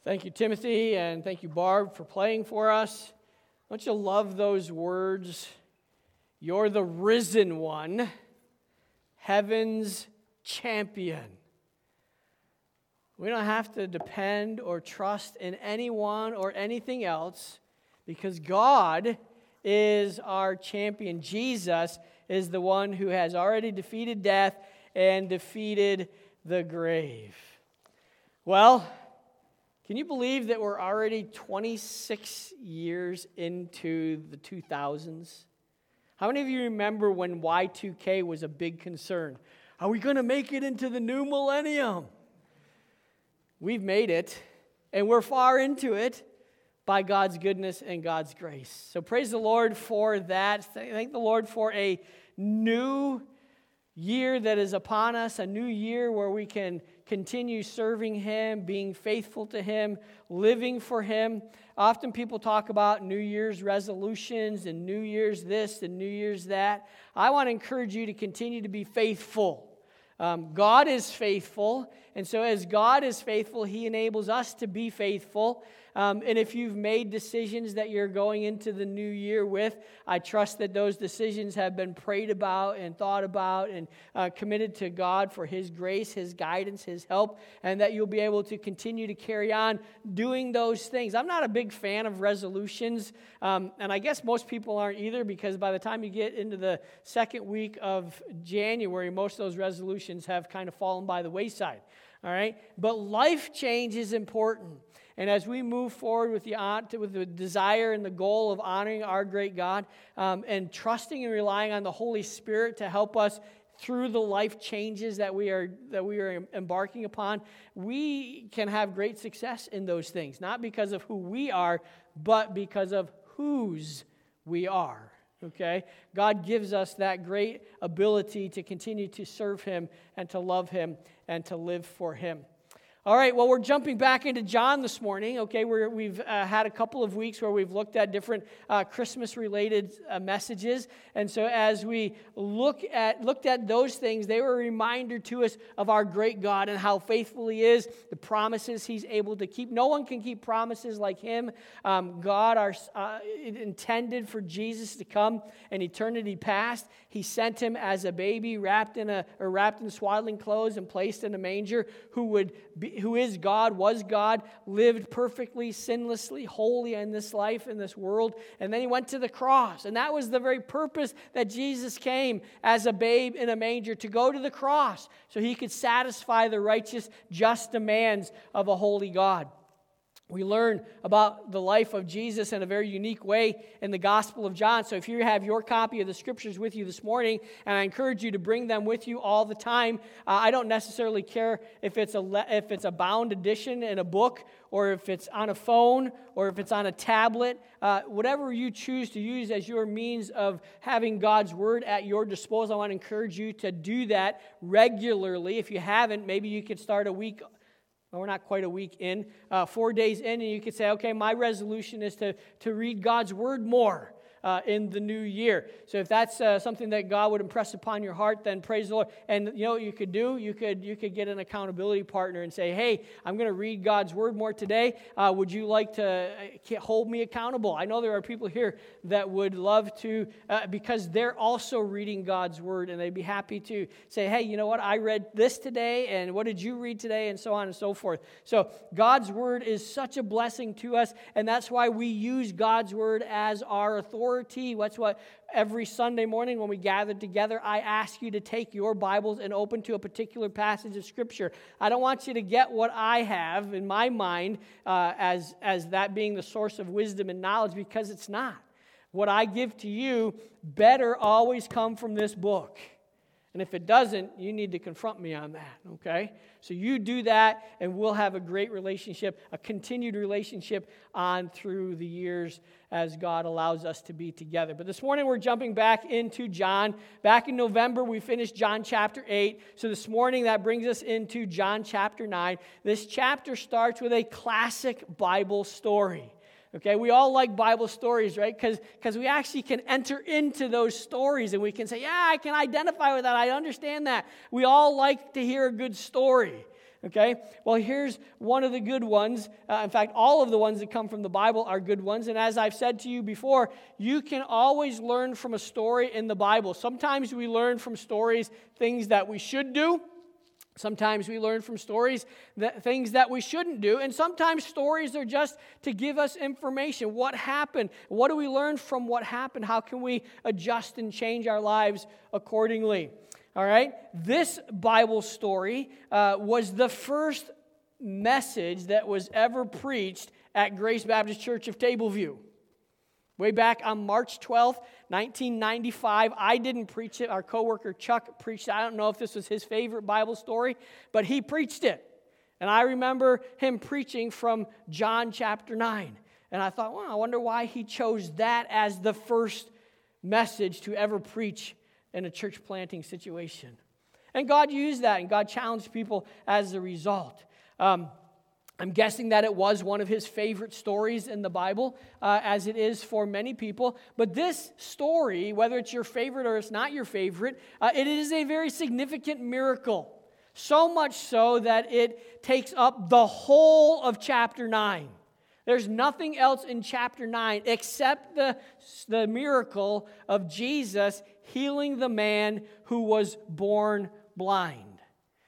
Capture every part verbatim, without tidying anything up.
Thank you, Timothy, and thank you, Barb, for playing for us. Don't you love those words? You're the risen one, heaven's champion. We don't have to depend or trust in anyone or anything else because God is our champion. Jesus is the one who has already defeated death and defeated the grave. Well, can you believe that we're already twenty-six years into the two thousands? How many of you remember when Y two K was a big concern? Are we going to make it into the new millennium? We've made it, and we're far into it by God's goodness and God's grace. So praise the Lord for that. Thank the Lord for a new year that is upon us, a new year where we can continue serving Him, being faithful to Him, living for Him. Often people talk about New Year's resolutions and New Year's this and New Year's that. I want to encourage you to continue to be faithful. Um, God is faithful, and so as God is faithful, He enables us to be faithful. Um, and if you've made decisions that you're going into the new year with, I trust that those decisions have been prayed about and thought about and uh, committed to God for His grace, His guidance, His help, and that you'll be able to continue to carry on doing those things. I'm not a big fan of resolutions, um, and I guess most people aren't either, because by the time you get into the second week of January, most of those resolutions have kind of fallen by the wayside. All right? But life change is important. And as we move forward with the with the desire and the goal of honoring our great God um, and trusting and relying on the Holy Spirit to help us through the life changes that we are that we are embarking upon, we can have great success in those things. Not because of who we are, but because of whose we are. Okay? God gives us that great ability to continue to serve Him and to love Him and to live for Him. All right, well, we're jumping back into John this morning, okay? We're, we've uh, had a couple of weeks where we've looked at different uh, Christmas-related uh, messages, and so as we look at looked at those things, they were a reminder to us of our great God and how faithful He is, the promises He's able to keep. No one can keep promises like Him. Um, God our, uh, intended for Jesus to come in eternity past. He sent Him as a baby, wrapped in a or wrapped in swaddling clothes and placed in a manger, who would be who is God, was God, lived perfectly, sinlessly, holy in this life, in this world, and then He went to the cross. And that was the very purpose that Jesus came as a babe in a manger, to go to the cross so He could satisfy the righteous, just demands of a holy God. We learn about the life of Jesus in a very unique way in the Gospel of John. So if you have your copy of the Scriptures with you this morning, and I encourage you to bring them with you all the time. Uh, I don't necessarily care if it's a le- if it's a bound edition in a book, or if it's on a phone, or if it's on a tablet. Uh, whatever you choose to use as your means of having God's Word at your disposal, I want to encourage you to do that regularly. If you haven't, maybe you could start a week. Well, we're not quite a week in, uh, four days in, and you could say, okay, my resolution is to, to read God's Word more uh, in the new year. So if that's uh, something that God would impress upon your heart, then praise the Lord. And you know what you could do? You could you could get an accountability partner and say, hey, I'm going to read God's Word more today. Uh, would you like to hold me accountable? I know there are people here that would love to, uh, because they're also reading God's Word, and they'd be happy to say, hey, you know what? I read this today, and what did you read today, and so on and so forth. So God's Word is such a blessing to us, and that's why we use God's Word as our authority. That's what every Sunday morning when we gather together, I ask you to take your Bibles and open to a particular passage of Scripture. I don't want you to get what I have in my mind uh, as, as that being the source of wisdom and knowledge, because it's not. What I give to you better always come from this book. And if it doesn't, you need to confront me on that, okay? So you do that, and we'll have a great relationship, a continued relationship on through the years as God allows us to be together. But this morning we're jumping back into John. Back in November, we finished John chapter eight. So this morning that brings us into John chapter nine. This chapter starts with a classic Bible story. Okay, we all like Bible stories, right? Because because we actually can enter into those stories and we can say, yeah, I can identify with that. I understand that. We all like to hear a good story. Okay? Well, here's one of the good ones. Uh, in fact, all of the ones that come from the Bible are good ones. And as I've said to you before, you can always learn from a story in the Bible. Sometimes we learn from stories things that we should do. Sometimes we learn from stories that things that we shouldn't do. And sometimes stories are just to give us information. What happened? What do we learn from what happened? How can we adjust and change our lives accordingly? All right? This Bible story uh, was the first message that was ever preached at Grace Baptist Church of Tableview. Way back on March twelfth, nineteen ninety-five, I didn't preach it. Our coworker Chuck preached it. I don't know if this was his favorite Bible story, but he preached it. And I remember him preaching from John chapter nine. And I thought, well, I wonder why he chose that as the first message to ever preach in a church planting situation. And God used that, and God challenged people as a result. Um, I'm guessing that it was one of his favorite stories in the Bible, uh, as it is for many people. But this story, whether it's your favorite or it's not your favorite, uh, it is a very significant miracle. So much so that it takes up the whole of chapter nine. There's nothing else in chapter nine except the, the miracle of Jesus healing the man who was born blind.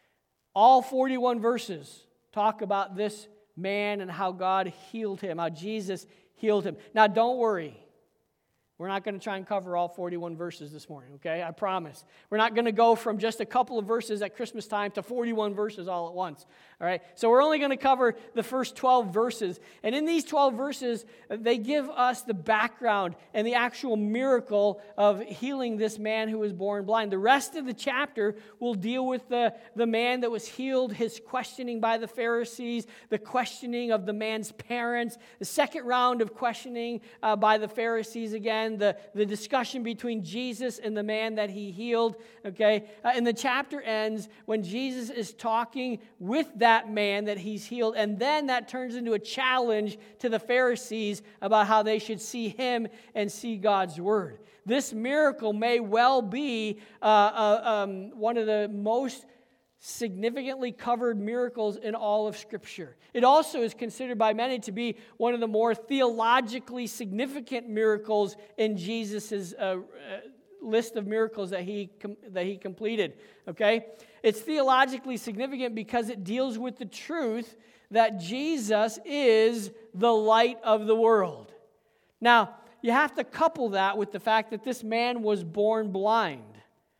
All forty-one verses talk about this man and how God healed him, how Jesus healed him. Now, don't worry. We're not going to try and cover all forty-one verses this morning, okay? I promise. We're not going to go from just a couple of verses at Christmas time to forty-one verses all at once, all right? So we're only going to cover the first twelve verses. And in these twelve verses, they give us the background and the actual miracle of healing this man who was born blind. The rest of the chapter will deal with the, the man that was healed, his questioning by the Pharisees, the questioning of the man's parents, the second round of questioning uh, by the Pharisees again, The, the discussion between Jesus and the man that he healed, okay? Uh, and the chapter ends when Jesus is talking with that man that he's healed, and then that turns into a challenge to the Pharisees about how they should see him and see God's word. This miracle may well be uh, uh, um, one of the most significantly covered miracles in all of Scripture. It also is considered by many to be one of the more theologically significant miracles in Jesus' uh, uh, list of miracles that he com- that he completed. Okay, it's theologically significant because it deals with the truth that Jesus is the light of the world. Now, you have to couple that with the fact that this man was born blind.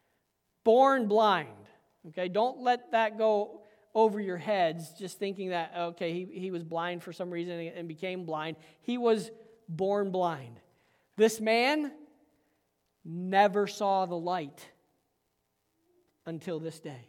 Born blind. Okay, don't let that go over your heads, just thinking that, okay, he, he was blind for some reason and became blind. He was born blind. This man never saw the light until this day.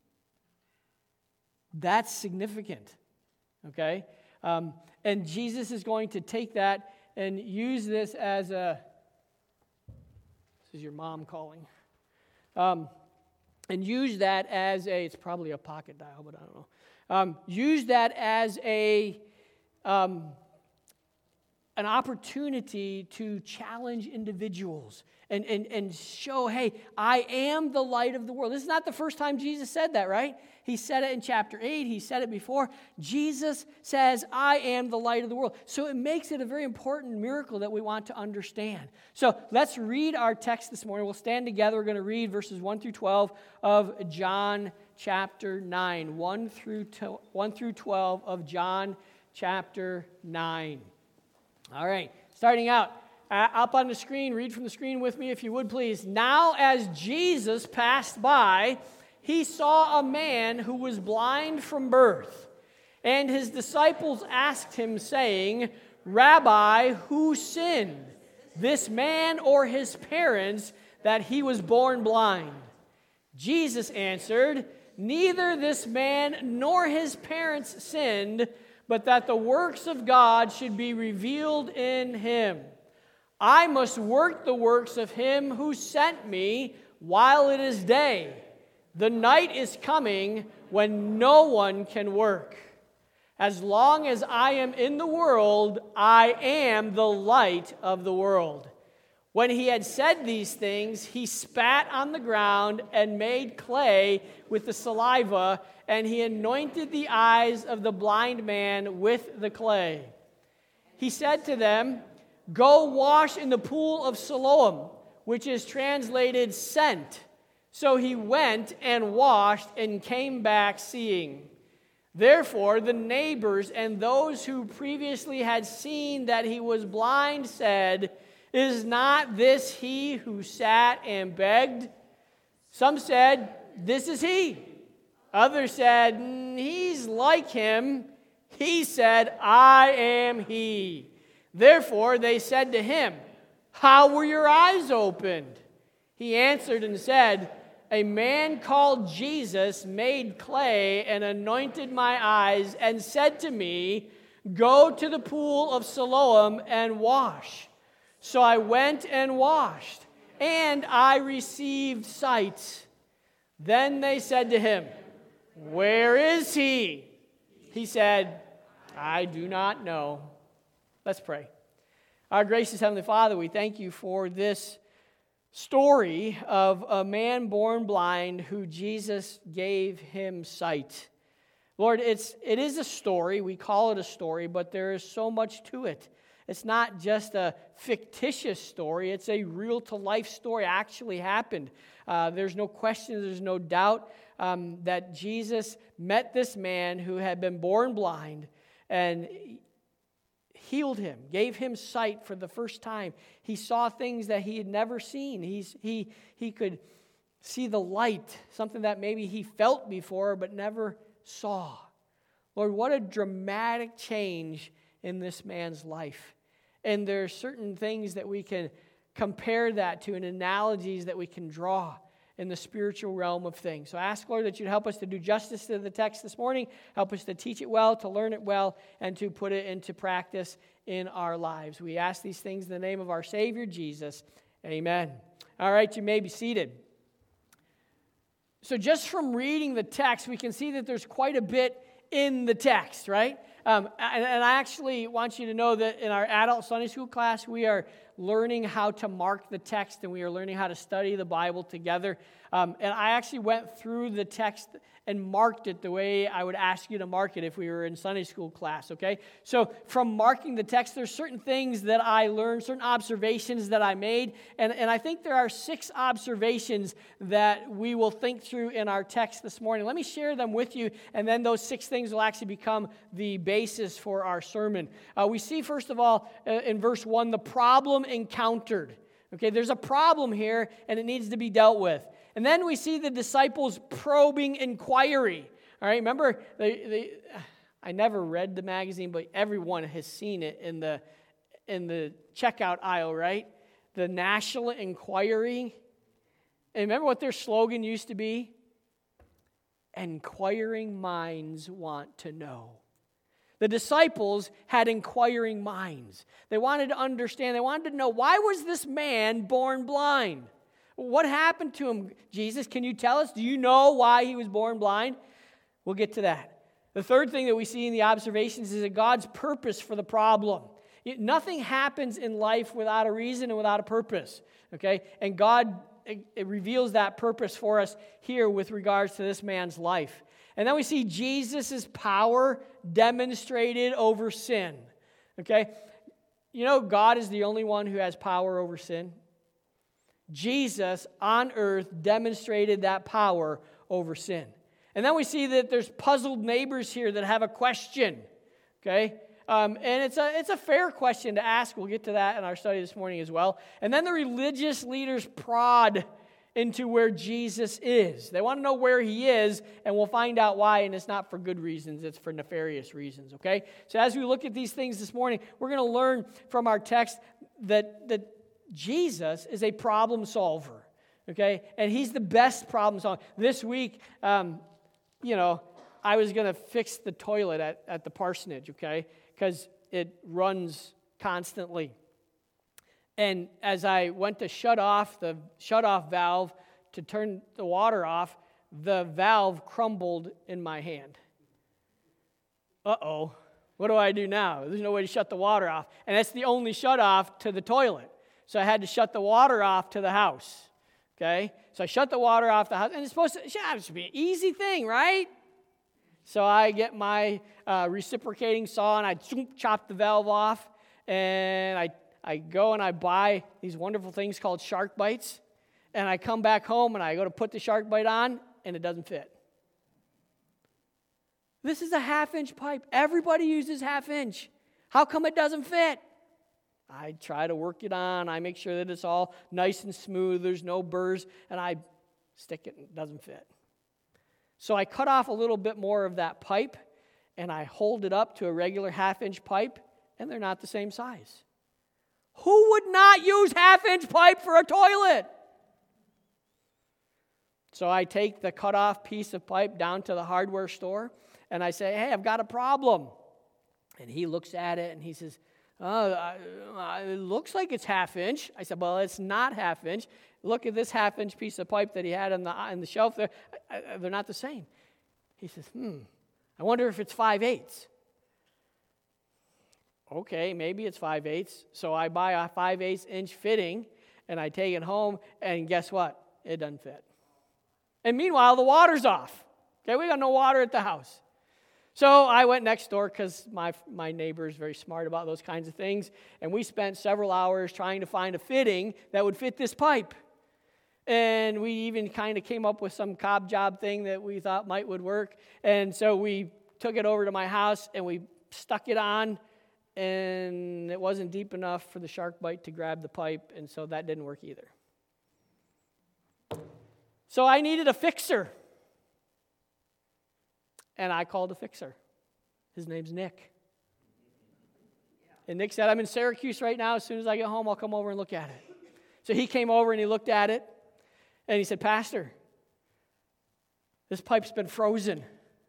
That's significant, okay? Um, and Jesus is going to take that and use this as a, this is your mom calling, um, and use that as a, it's probably a pocket dial, but I don't know. Um, use that as a um, an opportunity to challenge individuals and, and, and show, hey, I am the light of the world. This is not the first time Jesus said that, right? He said it in chapter eight. He said it before. Jesus says, I am the light of the world. So it makes it a very important miracle that we want to understand. So let's read our text this morning. We'll stand together. We're going to read verses one through twelve of John chapter nine. one through twelve of John chapter nine. All right, starting out, uh, up on the screen, read from the screen with me if you would please. Now as Jesus passed by, he saw a man who was blind from birth. And his disciples asked him, saying, Rabbi, who sinned, this man or his parents, that he was born blind? Jesus answered, Neither this man nor his parents sinned, but that the works of God should be revealed in him. I must work the works of him who sent me while it is day. The night is coming when no one can work. As long as I am in the world, I am the light of the world. When he had said these things, he spat on the ground and made clay with the saliva, and he anointed the eyes of the blind man with the clay. He said to them, "Go wash in the pool of Siloam," which is translated sent. So he went and washed and came back seeing. Therefore, the neighbors and those who previously had seen that he was blind said, "Is not this he who sat and begged?" Some said, "This is he." Others said, "He's like him." He said, "I am he." Therefore they said to him, "How were your eyes opened?" He answered and said, "A man called Jesus made clay and anointed my eyes and said to me, 'Go to the pool of Siloam and wash.' So I went and washed, and I received sight." Then they said to him, "Where is he?" He said, "I do not know." Let's pray. Our gracious Heavenly Father, we thank you for this story of a man born blind who Jesus gave him sight. Lord, it's, it is a story. We call it a story, but there is so much to it. It's not just a fictitious story. It's a real-to-life story. It actually happened. Uh, there's no question, there's no doubt um, that Jesus met this man who had been born blind and healed him, gave him sight for the first time. He saw things that he had never seen. He's, he, he could see the light, something that maybe he felt before but never saw. Lord, what a dramatic change in this man's life. And there are certain things that we can compare that to and analogies that we can draw in the spiritual realm of things. So I ask, Lord, that you'd help us to do justice to the text this morning, help us to teach it well, to learn it well, and to put it into practice in our lives. We ask these things in the name of our Savior, Jesus. Amen. All right, you may be seated. So just from reading the text, we can see that there's quite a bit in the text, right? Um, and, and I actually want you to know that in our adult Sunday school class, we are learning how to mark the text, and we are learning how to study the Bible together. Um, and I actually went through the text and marked it the way I would ask you to mark it if we were in Sunday school class, okay? So from marking the text, there's certain things that I learned, certain observations that I made, and, and I think there are six observations that we will think through in our text this morning. Let me share them with you, and then those six things will actually become the basis for our sermon. Uh, we see, first of all, uh, in verse one, the problem encountered. Okay, there's a problem here, and it needs to be dealt with. And then we see the disciples' probing inquiry. All right, remember, they, they, I never read the magazine, but everyone has seen it in the in the checkout aisle, right? The National Enquiry. And remember what their slogan used to be? Inquiring minds want to know. The disciples had inquiring minds. They wanted to understand. They wanted to know, why was this man born blind? What happened to him, Jesus? Can you tell us? Do you know why he was born blind? We'll get to that. The third thing that we see in the observations is that God's purpose for the problem. Nothing happens in life without a reason and without a purpose. Okay? And God it, it reveals that purpose for us here with regards to this man's life. And then we see Jesus' power demonstrated over sin. Okay? You know, God is the only one who has power over sin. Jesus on earth demonstrated that power over sin. And then we see that there's puzzled neighbors here that have a question. Okay? Um, and it's a, it's a fair question to ask. We'll get to that in our study this morning as well. And then the religious leaders prod into where Jesus is. They want to know where he is, and we'll find out why, and it's not for good reasons, it's for nefarious reasons, okay? So as we look at these things this morning, we're going to learn from our text that, that Jesus is a problem solver, okay? And he's the best problem solver. This week, um, you know, I was going to fix the toilet at, at the parsonage, okay? Because it runs constantly. And as I went to shut off the shut-off valve to turn the water off, the valve crumbled in my hand. Uh-oh, what do I do now? There's no way to shut the water off. And that's the only shut-off to the toilet. So I had to shut the water off to the house. Okay? So I shut the water off the house. And it's supposed to, yeah, it should be an easy thing, right? So I get my uh, reciprocating saw and I chop the valve off. And I, I go and I buy these wonderful things called shark bites. And I come back home and I go to put the shark bite on and it doesn't fit. This is a half-inch pipe. Everybody uses half-inch. How come it doesn't fit? I try to work it on. I make sure that it's all nice and smooth. There's no burrs. And I stick it and it doesn't fit. So I cut off a little bit more of that pipe and I hold it up to a regular half-inch pipe and they're not the same size. Who would not use half-inch pipe for a toilet? So I take the cut-off piece of pipe down to the hardware store and I say, hey, I've got a problem. And he looks at it and he says, oh, uh, it looks like it's half inch. I said, well, it's not half inch. Look at this half inch piece of pipe that he had on the, on the shelf there. I, I, they're not the same. He says, hmm, I wonder if it's five eighths. Okay, maybe it's five eighths. So I buy a five eighths inch fitting and I take it home and guess what? It doesn't fit. And meanwhile, the water's off. Okay, we got no water at the house. So I went next door because my, my neighbor is very smart about those kinds of things. And we spent several hours trying to find a fitting that would fit this pipe. And we even kind of came up with some cob job thing that we thought might would work. And so we took it over to my house and we stuck it on. And it wasn't deep enough for the shark bite to grab the pipe. And so that didn't work either. So I needed a fixer. And I called a fixer. His name's Nick. And Nick said, I'm in Syracuse right now. As soon as I get home, I'll come over and look at it. So he came over and he looked at it. And he said, Pastor, this pipe's been frozen.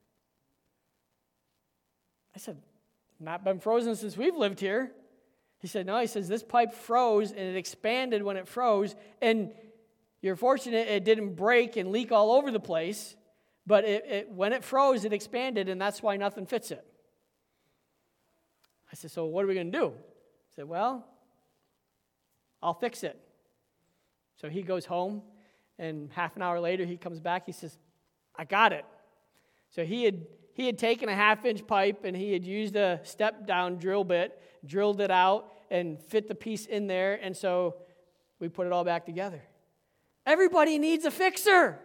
I said, not been frozen since we've lived here. He said, no. He says, this pipe froze and it expanded when it froze. And you're fortunate it didn't break and leak all over the place. But it, it, when it froze, it expanded, and that's why nothing fits it. I said, so what are we going to do? He said, well, I'll fix it. So he goes home, and half an hour later, he comes back. He says, I got it. So he had he had taken a half-inch pipe, and he had used a step-down drill bit, drilled it out, and fit the piece in there, and so we put it all back together. Everybody needs a fixer.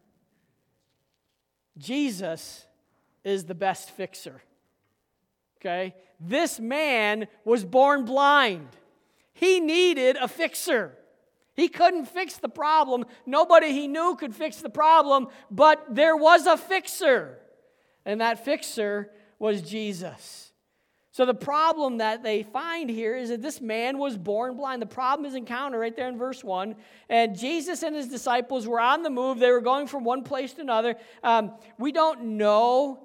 Jesus is the best fixer, okay? This man was born blind. He needed a fixer. He couldn't fix the problem. Nobody he knew could fix the problem, but there was a fixer, and that fixer was Jesus. So the problem that they find here is that this man was born blind. The problem is encountered right there in verse one. And Jesus and his disciples were on the move. They were going from one place to another. Um, we don't know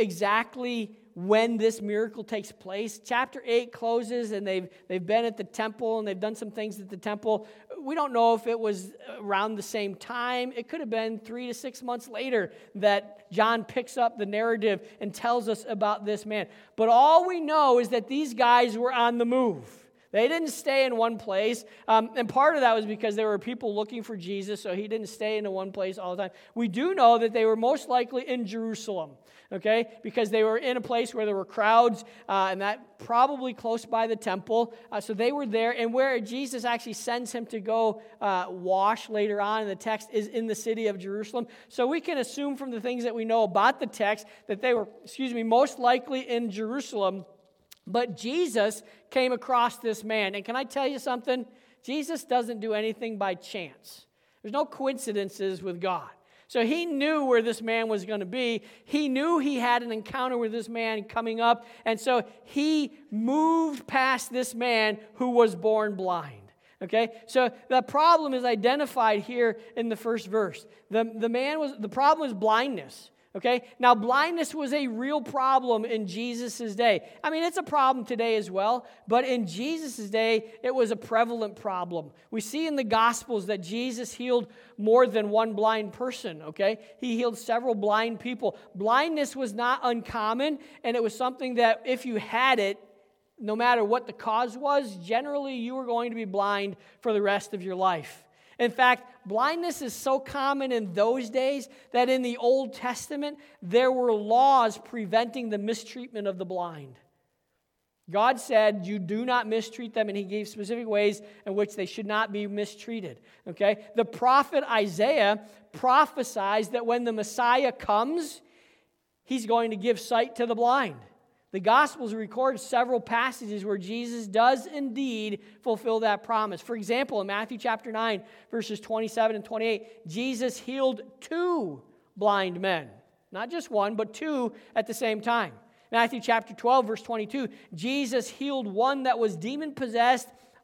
exactly when this miracle takes place. Chapter eight closes and they've, they've been at the temple and they've done some things at the temple. We don't know if it was around the same time. It could have been three to six months later that John picks up the narrative and tells us about this man. But all we know is that these guys were on the move. They didn't stay in one place. Um, and part of that was because there were people looking for Jesus, so he didn't stay in one place all the time. We do know that they were most likely in Jerusalem, okay, because they were in a place where there were crowds, uh, and that probably close by the temple. Uh, so they were there, and where Jesus actually sends him to go uh, wash later on in the text is in the city of Jerusalem. So we can assume from the things that we know about the text that they were, excuse me, most likely in Jerusalem. But Jesus came across this man. And can I tell you something? Jesus doesn't do anything by chance. There's no coincidences with God. So he knew where this man was going to be. He knew he had an encounter with this man coming up. And so he moved past this man who was born blind. Okay? So the problem is identified here in the first verse. The, the man was, the problem was blindness. Okay? Now, blindness was a real problem in Jesus' day. I mean, it's a problem today as well, but in Jesus' day, it was a prevalent problem. We see in the Gospels that Jesus healed more than one blind person, okay? He healed several blind people. Blindness was not uncommon, and it was something that if you had it, no matter what the cause was, generally you were going to be blind for the rest of your life. In fact, blindness is so common in those days that in the Old Testament, there were laws preventing the mistreatment of the blind. God said, you do not mistreat them, and he gave specific ways in which they should not be mistreated. Okay? The prophet Isaiah prophesies that when the Messiah comes, he's going to give sight to the blind. The Gospels record several passages where Jesus does indeed fulfill that promise. For example, in Matthew chapter nine, verses twenty-seven and twenty-eight, Jesus healed two blind men. Not just one, but two at the same time. Matthew chapter twelve, verse twenty-two, Jesus healed one that was demon-possessed,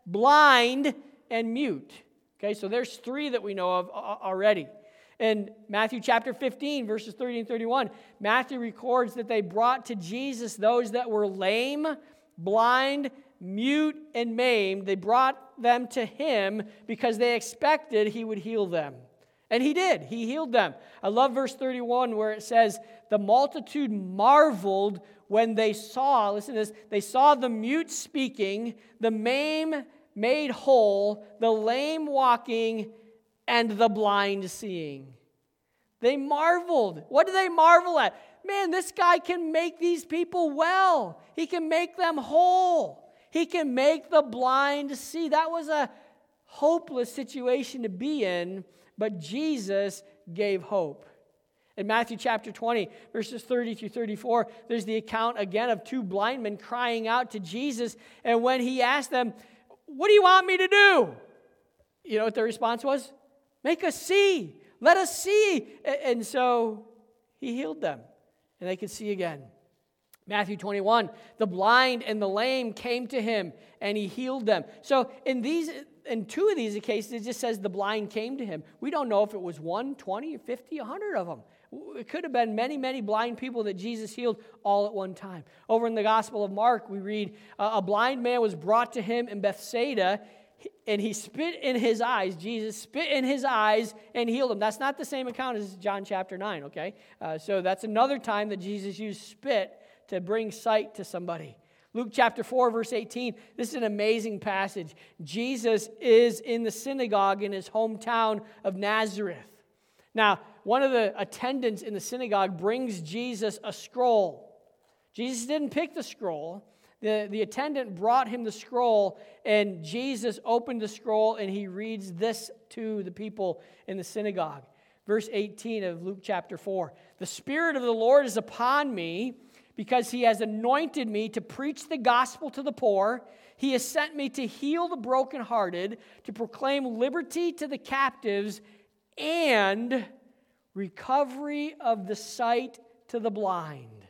blind, and mute. Okay, so there's three that we know of already. In Matthew chapter fifteen, verses thirty and thirty-one, Matthew records that they brought to Jesus those that were lame, blind, mute, and maimed. They brought them to him because they expected he would heal them. And he did. He healed them. I love verse thirty-one where it says, the multitude marveled when they saw, listen to this, they saw the mute speaking, the maimed made whole, the lame walking, and the blind seeing. They marveled. What do they marvel at? Man, this guy can make these people well. He can make them whole. He can make the blind see. That was a hopeless situation to be in, but Jesus gave hope. In Matthew chapter twenty, verses thirty through thirty-four, there's the account again of two blind men crying out to Jesus. And when he asked them, what do you want me to do? You know what their response was? Make us see. Let us see. And so he healed them, and they could see again. Matthew twenty-one, the blind and the lame came to him, and he healed them. So in these, in two of these cases, it just says the blind came to him. We don't know if it was one, twenty, fifty, a hundred of them. It could have been many, many blind people that Jesus healed all at one time. Over in the Gospel of Mark, we read, a blind man was brought to him in Bethsaida, and he spit in his eyes. Jesus spit in his eyes and healed him. That's not the same account as John chapter nine, okay? Uh, so that's another time that Jesus used spit to bring sight to somebody. Luke chapter four, verse eighteen, this is an amazing passage. Jesus is in the synagogue in his hometown of Nazareth. Now, one of the attendants in the synagogue brings Jesus a scroll. Jesus didn't pick the scroll. The, the attendant brought him the scroll, and Jesus opened the scroll, and he reads this to the people in the synagogue. Verse eighteen of Luke chapter four, the Spirit of the Lord is upon me, because he has anointed me to preach the gospel to the poor. He has sent me to heal the brokenhearted, to proclaim liberty to the captives, and recovery of the sight to the blind.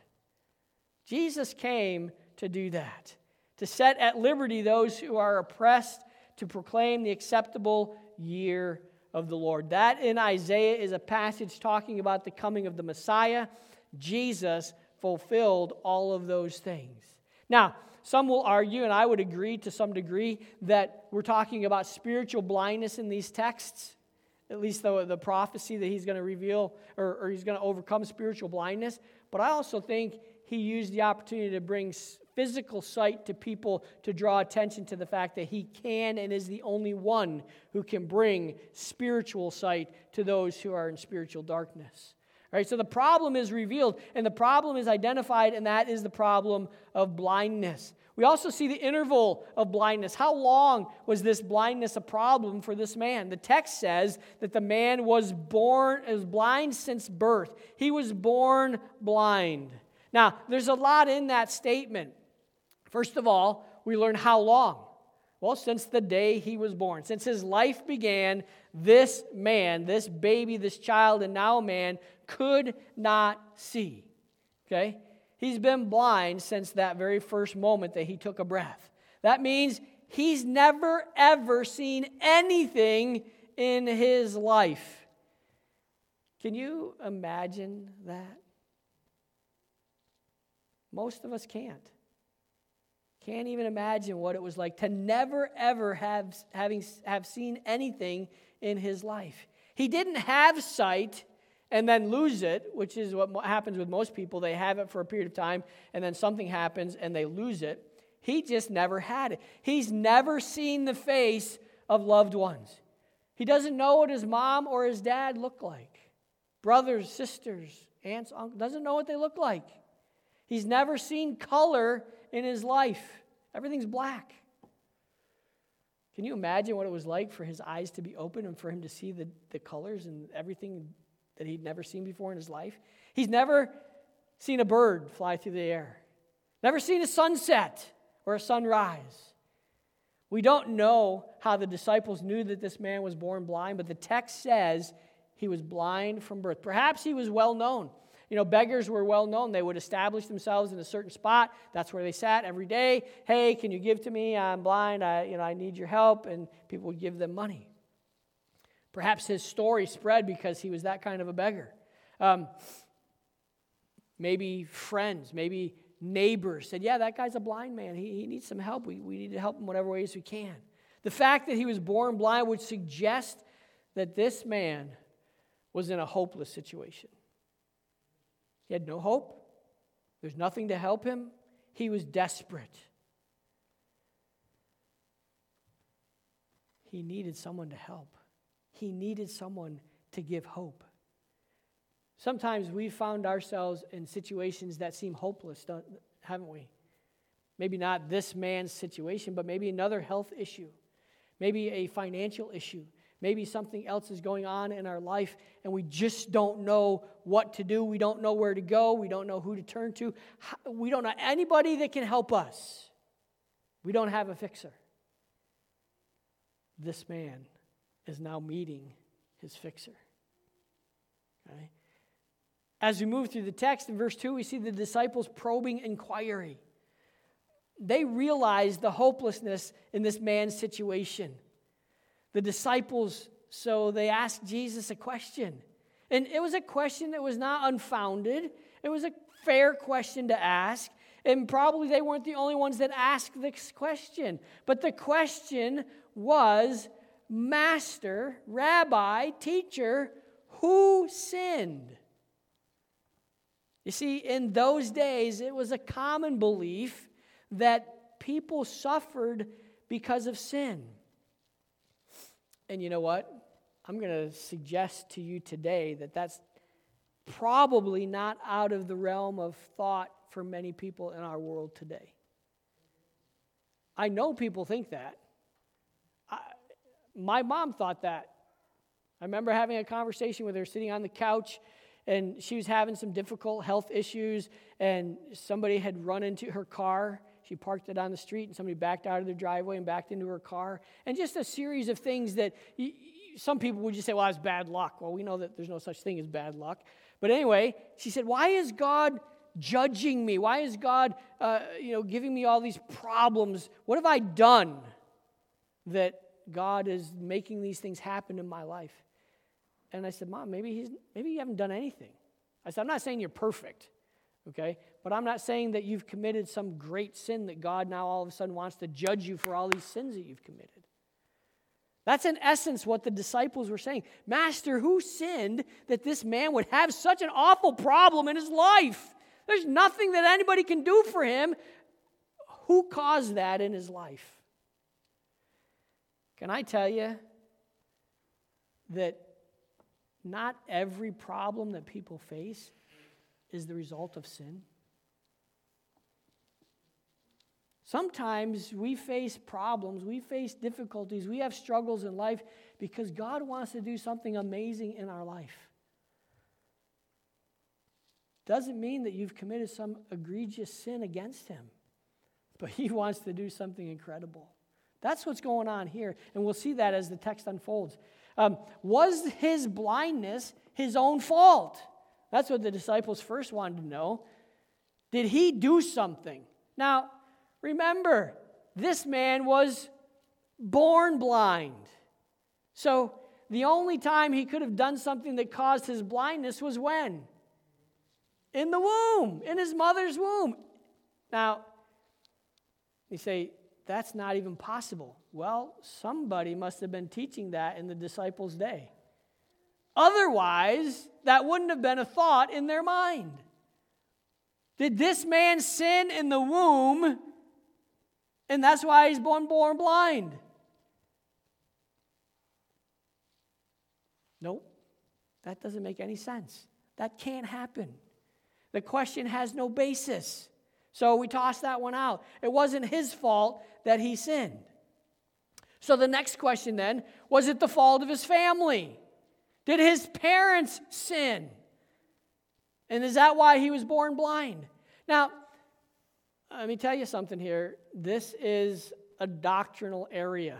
Jesus came to do that, to set at liberty those who are oppressed, to proclaim the acceptable year of the Lord. That in Isaiah is a passage talking about the coming of the Messiah. Jesus fulfilled all of those things. Now, some will argue, and I would agree to some degree, that we're talking about spiritual blindness in these texts, at least the, the prophecy that he's going to reveal, or, or he's going to overcome spiritual blindness. But I also think he used the opportunity to bring physical sight to people to draw attention to the fact that he can and is the only one who can bring spiritual sight to those who are in spiritual darkness. All right, so the problem is revealed, and the problem is identified, and that is the problem of blindness. We also see the interval of blindness. How long was this blindness a problem for this man? The text says that the man was born was blind since birth. He was born blind. Now, there's a lot in that statement. First of all, we learn how long. Well, since the day he was born. Since his life began, this man, this baby, this child, and now man, could not see. Okay? He's been blind since that very first moment that he took a breath. That means he's never, ever seen anything in his life. Can you imagine that? Most of us can't. Can't even imagine what it was like to never, ever have, having, have seen anything in his life. He didn't have sight and then lose it, which is what happens with most people. They have it for a period of time, and then something happens, and they lose it. He just never had it. He's never seen the face of loved ones. He doesn't know what his mom or his dad look like. Brothers, sisters, aunts, uncles, doesn't know what they look like. He's never seen color in his life. Everything's black. Can you imagine what it was like for his eyes to be open and for him to see the, the colors and everything that he'd never seen before in his life? He's never seen a bird fly through the air. Never seen a sunset or a sunrise. We don't know how the disciples knew that this man was born blind, but the text says he was blind from birth. Perhaps he was well known. You know, beggars were well known. They would establish themselves in a certain spot. That's where they sat every day. Hey, can you give to me? I'm blind. I, you know, I need your help. And people would give them money. Perhaps his story spread because he was that kind of a beggar. Um, maybe friends, maybe neighbors said, yeah, that guy's a blind man. He, he needs some help. We, we need to help him whatever ways we can. The fact that he was born blind would suggest that this man was in a hopeless situation. He had no hope. There's nothing to help him. He was desperate. He needed someone to help. He needed someone to give hope. Sometimes we've found ourselves in situations that seem hopeless, haven't we? Maybe not this man's situation, but maybe another health issue. Maybe a financial issue. Maybe something else is going on in our life and we just don't know what to do. We don't know where to go. We don't know who to turn to. We don't know anybody that can help us. We don't have a fixer. This man is now meeting his fixer. Okay? As we move through the text in verse two, we see the disciples' probing inquiry. They realized the hopelessness in this man's situation. The disciples, so they asked Jesus a question. And it was a question that was not unfounded. It was a fair question to ask. And probably they weren't the only ones that asked this question. But the question was, Master, Rabbi, Teacher, who sinned? You see, in those days, it was a common belief that people suffered because of sin. And you know what? I'm going to suggest to you today that that's probably not out of the realm of thought for many people in our world today. I know people think that. I, my mom thought that. I remember having a conversation with her sitting on the couch, and she was having some difficult health issues, and somebody had run into her car. She parked it on the street, and somebody backed out of their driveway and backed into her car. And just a series of things that you, some people would just say, well, that's bad luck. Well, we know that there's no such thing as bad luck. But anyway, she said, why is God judging me? Why is God uh, you know, giving me all these problems? What have I done that God is making these things happen in my life? And I said, Mom, maybe, he's, maybe you haven't done anything. I said, I'm not saying you're perfect. Okay, but I'm not saying that you've committed some great sin that God now all of a sudden wants to judge you for all these sins that you've committed. That's in essence what the disciples were saying. Master, who sinned that this man would have such an awful problem in his life? There's nothing that anybody can do for him. Who caused that in his life? Can I tell you that not every problem that people face is the result of sin? Sometimes we face problems, we face difficulties, we have struggles in life because God wants to do something amazing in our life. Doesn't mean that you've committed some egregious sin against him, but he wants to do something incredible. That's what's going on here, and we'll see that as the text unfolds. Um, was his blindness his own fault? That's what the disciples first wanted to know. Did he do something? Now, remember, this man was born blind. So the only time he could have done something that caused his blindness was when? In the womb, in his mother's womb. Now, you say, that's not even possible. Well, somebody must have been teaching that in the disciples' day. Otherwise, that wouldn't have been a thought in their mind. Did this man sin in the womb And that's why he's born, born blind. Nope. That doesn't make any sense. That can't happen. The question has no basis. So we toss that one out. It wasn't his fault that he sinned. So the next question then, was it the fault of his family? Did his parents sin? And is that why he was born blind? Now, let me tell you something here. This is a doctrinal area.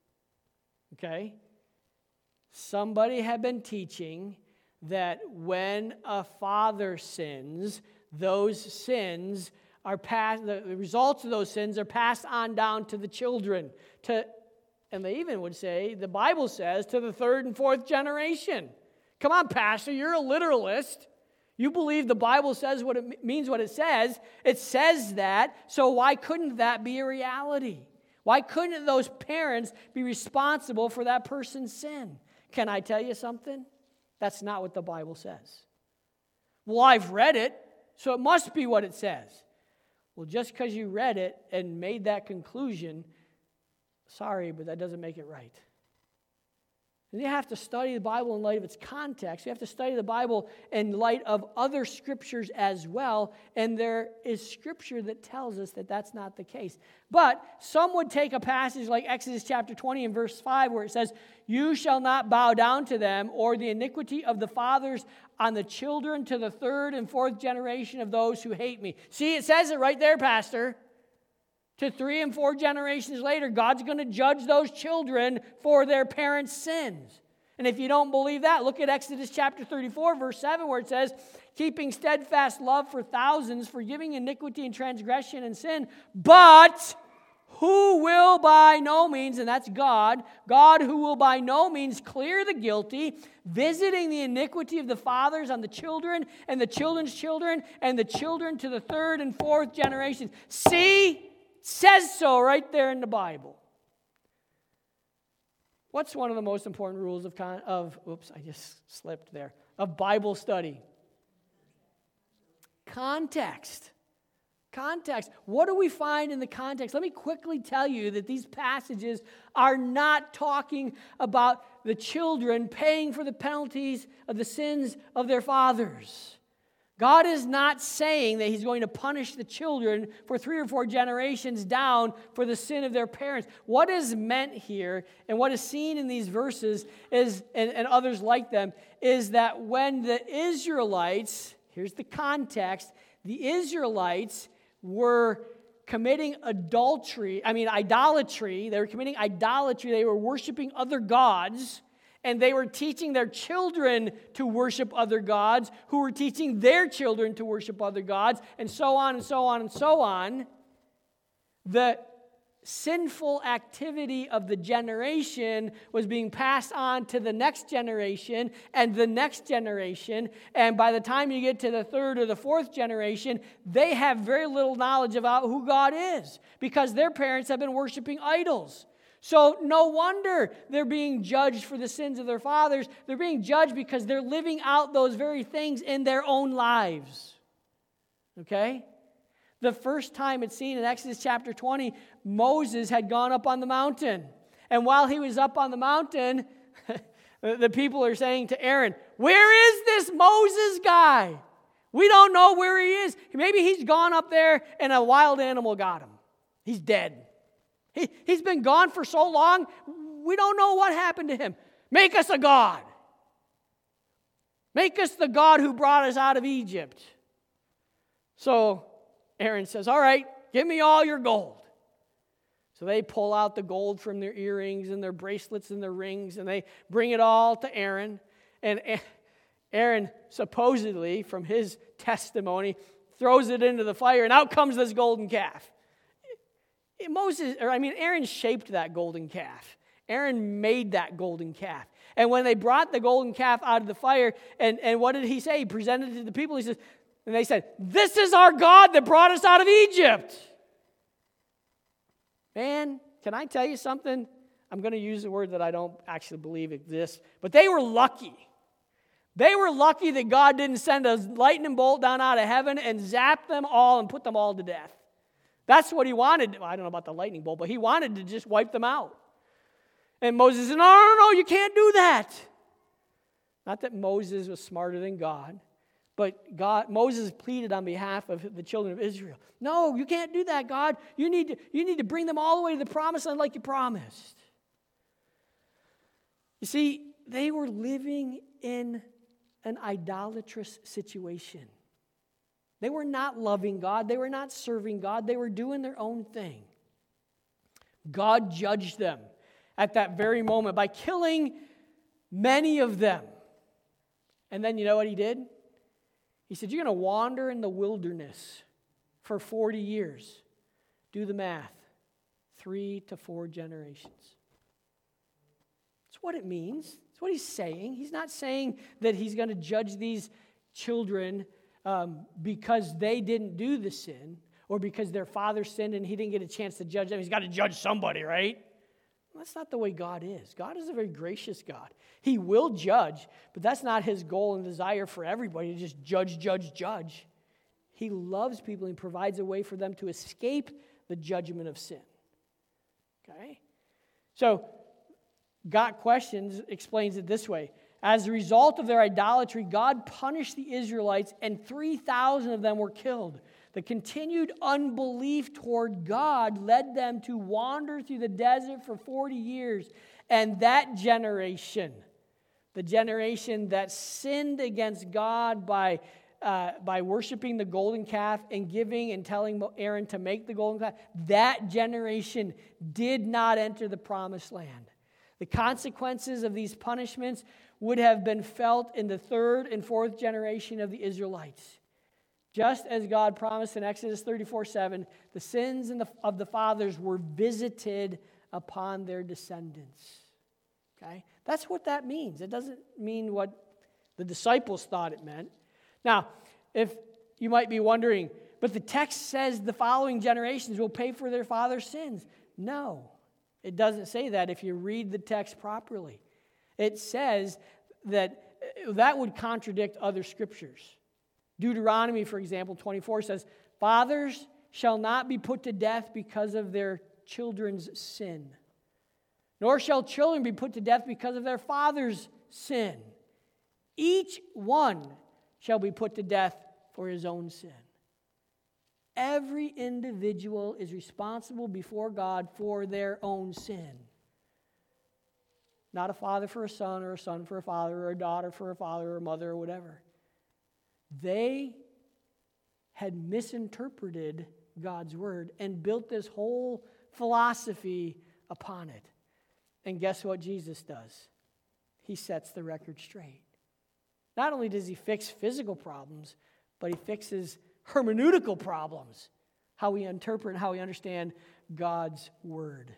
Okay? Somebody had been teaching that when a father sins, those sins are passed, the results of those sins are passed on down to the children. To, and they even would say, the Bible says, to the third and fourth generation. Come on, Pastor, you're a literalist. You believe the Bible says what it means what it says. It says that, so why couldn't that be a reality? Why couldn't those parents be responsible for that person's sin? Can I tell you something? That's not what the Bible says. Well, I've read it, so it must be what it says. Well, just because you read it and made that conclusion, sorry, but that doesn't make it right. And you have to study the Bible in light of its context. You have to study the Bible in light of other scriptures as well. And there is scripture that tells us that that's not the case. But some would take a passage like Exodus chapter twenty and verse five where it says, "You shall not bow down to them, or the iniquity of the fathers on the children to the third and fourth generation of those who hate me." See, it says it right there, Pastor. To three and four generations later, God's going to judge those children for their parents' sins. And if you don't believe that, look at Exodus chapter thirty-four, verse seven, where it says, "Keeping steadfast love for thousands, forgiving iniquity and transgression and sin, but who will by no means," and that's God, "God who will by no means clear the guilty, visiting the iniquity of the fathers on the children and the children's children and the children to the third and fourth generations." See? Says so right there in the Bible. What's one of the most important rules of, con- of oops, I just slipped there, of Bible study? Context. Context. What do we find in the context? Let me quickly tell you that these passages are not talking about the children paying for the penalties of the sins of their fathers. God is not saying that he's going to punish the children for three or four generations down for the sin of their parents. What is meant here, and what is seen in these verses, is, and, and others like them, is that when the Israelites, here's the context, the Israelites were committing adultery, I mean idolatry, they were committing idolatry, they were worshiping other gods, and they were teaching their children to worship other gods, who were teaching their children to worship other gods, and so on and so on and so on. The sinful activity of the generation was being passed on to the next generation and the next generation. And by the time you get to the third or the fourth generation, they have very little knowledge about who God is because their parents have been worshiping idols. So no wonder they're being judged for the sins of their fathers. They're being judged because they're living out those very things in their own lives. Okay? The first time it's seen in Exodus chapter twenty, Moses had gone up on the mountain. And while he was up on the mountain, the people are saying to Aaron, "Where is this Moses guy? We don't know where he is. Maybe he's gone up there and a wild animal got him. He's dead. He, he's been gone for so long, we don't know what happened to him. Make us a god. Make us the God who brought us out of Egypt." So Aaron says, "All right, give me all your gold." So they pull out the gold from their earrings and their bracelets and their rings, and they bring it all to Aaron. And Aaron, supposedly, from his testimony, throws it into the fire, and out comes this golden calf. Moses, or I mean, Aaron shaped that golden calf. Aaron made that golden calf. And when they brought the golden calf out of the fire, and, and what did he say? He presented it to the people. He says, and they said, "This is our God that brought us out of Egypt." Man, can I tell you something? I'm going to use a word that I don't actually believe exists, but they were lucky. They were lucky that God didn't send a lightning bolt down out of heaven and zap them all and put them all to death. That's what he wanted. Well, I don't know about the lightning bolt, but he wanted to just wipe them out. And Moses said, no, no, no, you can't do that. Not that Moses was smarter than God, but God, Moses pleaded on behalf of the children of Israel. No, you can't do that, God. You need to, you need to bring them all the way to the promised land like you promised. You see, they were living in an idolatrous situation. They were not loving God. They were not serving God. They were doing their own thing. God judged them at that very moment by killing many of them. And then you know what he did? He said, you're going to wander in the wilderness for forty years. Do the math. Three to four generations. That's what it means. That's what he's saying. He's not saying that he's going to judge these children um, because they didn't do the sin or because their father sinned and he didn't get a chance to judge them. He's got to judge somebody, right? Well, that's not the way God is. God is a very gracious God. He will judge, but that's not his goal and desire for everybody to just judge, judge, judge. He loves people and provides a way for them to escape the judgment of sin. Okay? So, Got Questions explains it this way. As a result of their idolatry, God punished the Israelites and three thousand of them were killed. The continued unbelief toward God led them to wander through the desert for forty years. And that generation, the generation that sinned against God by, uh, by worshiping the golden calf and giving and telling Aaron to make the golden calf, that generation did not enter the promised land. The consequences of these punishments would have been felt in the third and fourth generation of the Israelites. Just as God promised in Exodus thirty-four seven, the sins of the fathers were visited upon their descendants. Okay? That's what that means. It doesn't mean what the disciples thought it meant. Now, if you might be wondering, but the text says the following generations will pay for their father's sins. No, it doesn't say that if you read the text properly. It says that that would contradict other scriptures. Deuteronomy, for example, twenty-four says, fathers shall not be put to death because of their children's sin, nor shall children be put to death because of their father's sin. Each one shall be put to death for his own sin. Every individual is responsible before God for their own sin. Not a father for a son, or a son for a father, or a daughter for a father, or a mother, or whatever. They had misinterpreted God's word and built this whole philosophy upon it. And guess what Jesus does? He sets the record straight. Not only does he fix physical problems, but he fixes hermeneutical problems, how we interpret and how we understand God's word.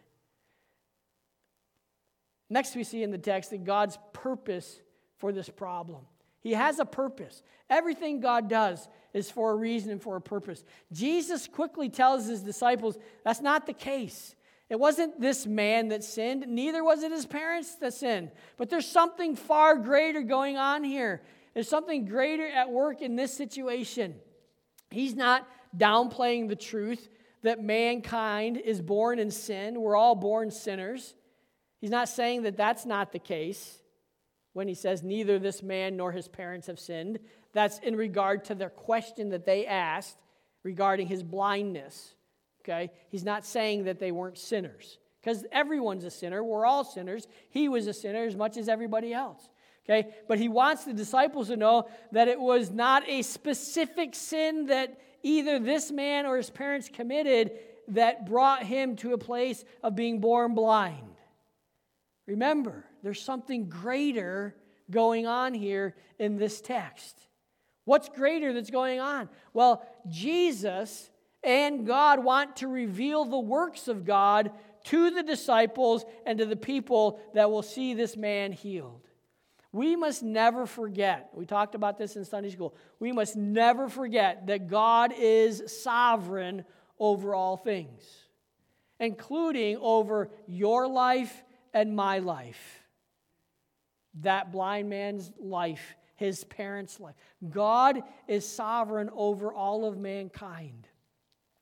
Next, we see in the text that God's purpose for this problem. He has a purpose. Everything God does is for a reason and for a purpose. Jesus quickly tells his disciples that's not the case. It wasn't this man that sinned, neither was it his parents that sinned. But there's something far greater going on here. There's something greater at work in this situation. He's not downplaying the truth that mankind is born in sin. We're all born sinners. He's not saying that that's not the case when he says neither this man nor his parents have sinned. That's in regard to their question that they asked regarding his blindness. Okay? He's not saying that they weren't sinners, because everyone's a sinner. We're all sinners. He was a sinner as much as everybody else. Okay? But he wants the disciples to know that it was not a specific sin that either this man or his parents committed that brought him to a place of being born blind. Remember, there's something greater going on here in this text. What's greater that's going on? Well, Jesus and God want to reveal the works of God to the disciples and to the people that will see this man healed. We must never forget, we talked about this in Sunday school, we must never forget that God is sovereign over all things, including over your life and my life. That blind man's life, his parents' life. God is sovereign over all of mankind.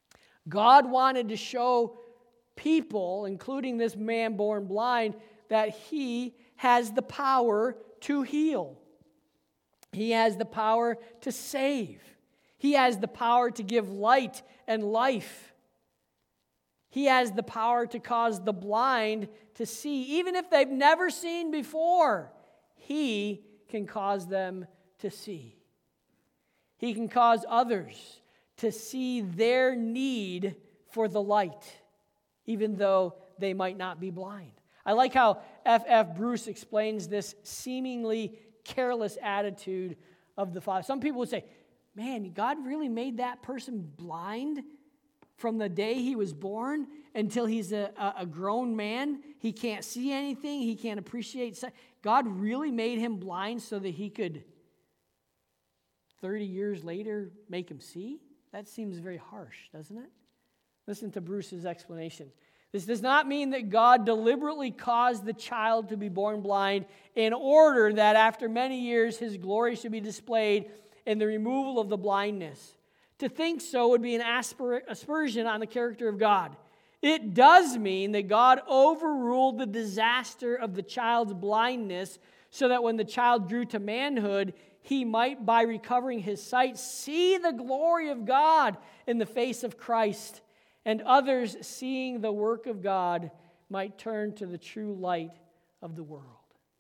God wanted to show people, including this man born blind, that he has the power to heal. He has the power to save. He has the power to give light and life. He has the power to cause the blind to see, even if they've never seen before. He can cause them to see. He can cause others to see their need for the light, even though they might not be blind. I like how F F Bruce explains this seemingly careless attitude of the Father. Some people would say, man, God really made that person blind from the day he was born until he's a, a grown man. He can't see anything. He can't appreciate sight. God really made him blind so that he could, thirty years later, make him see? That seems very harsh, doesn't it? Listen to Bruce's explanation. This does not mean that God deliberately caused the child to be born blind in order that after many years his glory should be displayed in the removal of the blindness. To think so would be an aspir- aspersion on the character of God. It does mean that God overruled the disaster of the child's blindness so that when the child grew to manhood, he might, by recovering his sight, see the glory of God in the face of Christ, and others, seeing the work of God, might turn to the true light of the world.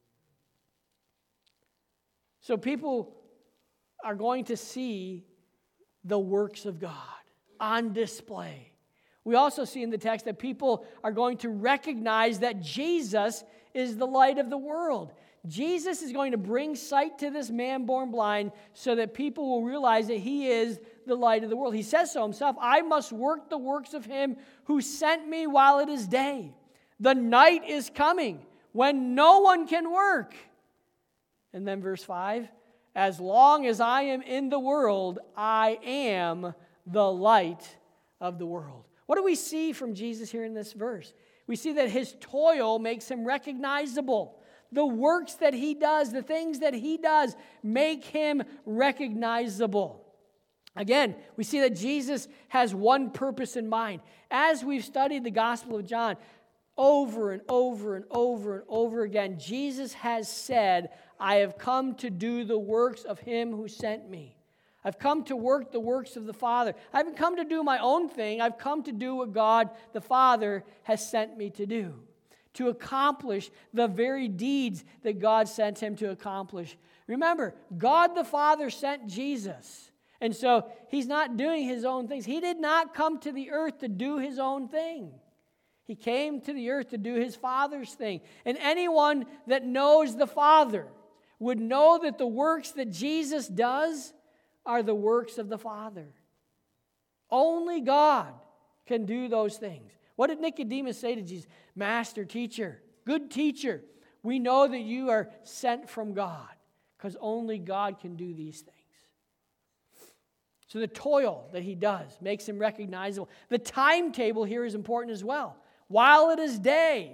So people are going to see the works of God on display. We also see in the text that people are going to recognize that Jesus is the light of the world. Jesus is going to bring sight to this man born blind so that people will realize that he is the light of the world. He says so himself, I must work the works of him who sent me while it is day. The night is coming when no one can work. And then verse five, as long as I am in the world, I am the light of the world. What do we see from Jesus here in this verse? We see that his toil makes him recognizable. The works that he does, the things that he does, make him recognizable. Again, we see that Jesus has one purpose in mind. As we've studied the Gospel of John, over and over and over and over again, Jesus has said, I have come to do the works of him who sent me. I've come to work the works of the Father. I haven't come to do my own thing. I've come to do what God the Father has sent me to do, to accomplish the very deeds that God sent him to accomplish. Remember, God the Father sent Jesus. And so he's not doing his own things. He did not come to the earth to do his own thing. He came to the earth to do his Father's thing. And anyone that knows the Father would know that the works that Jesus does are the works of the Father. Only God can do those things. What did Nicodemus say to Jesus? Master, teacher, good teacher, we know that you are sent from God because only God can do these things. So the toil that he does makes him recognizable. The timetable here is important as well. While it is day,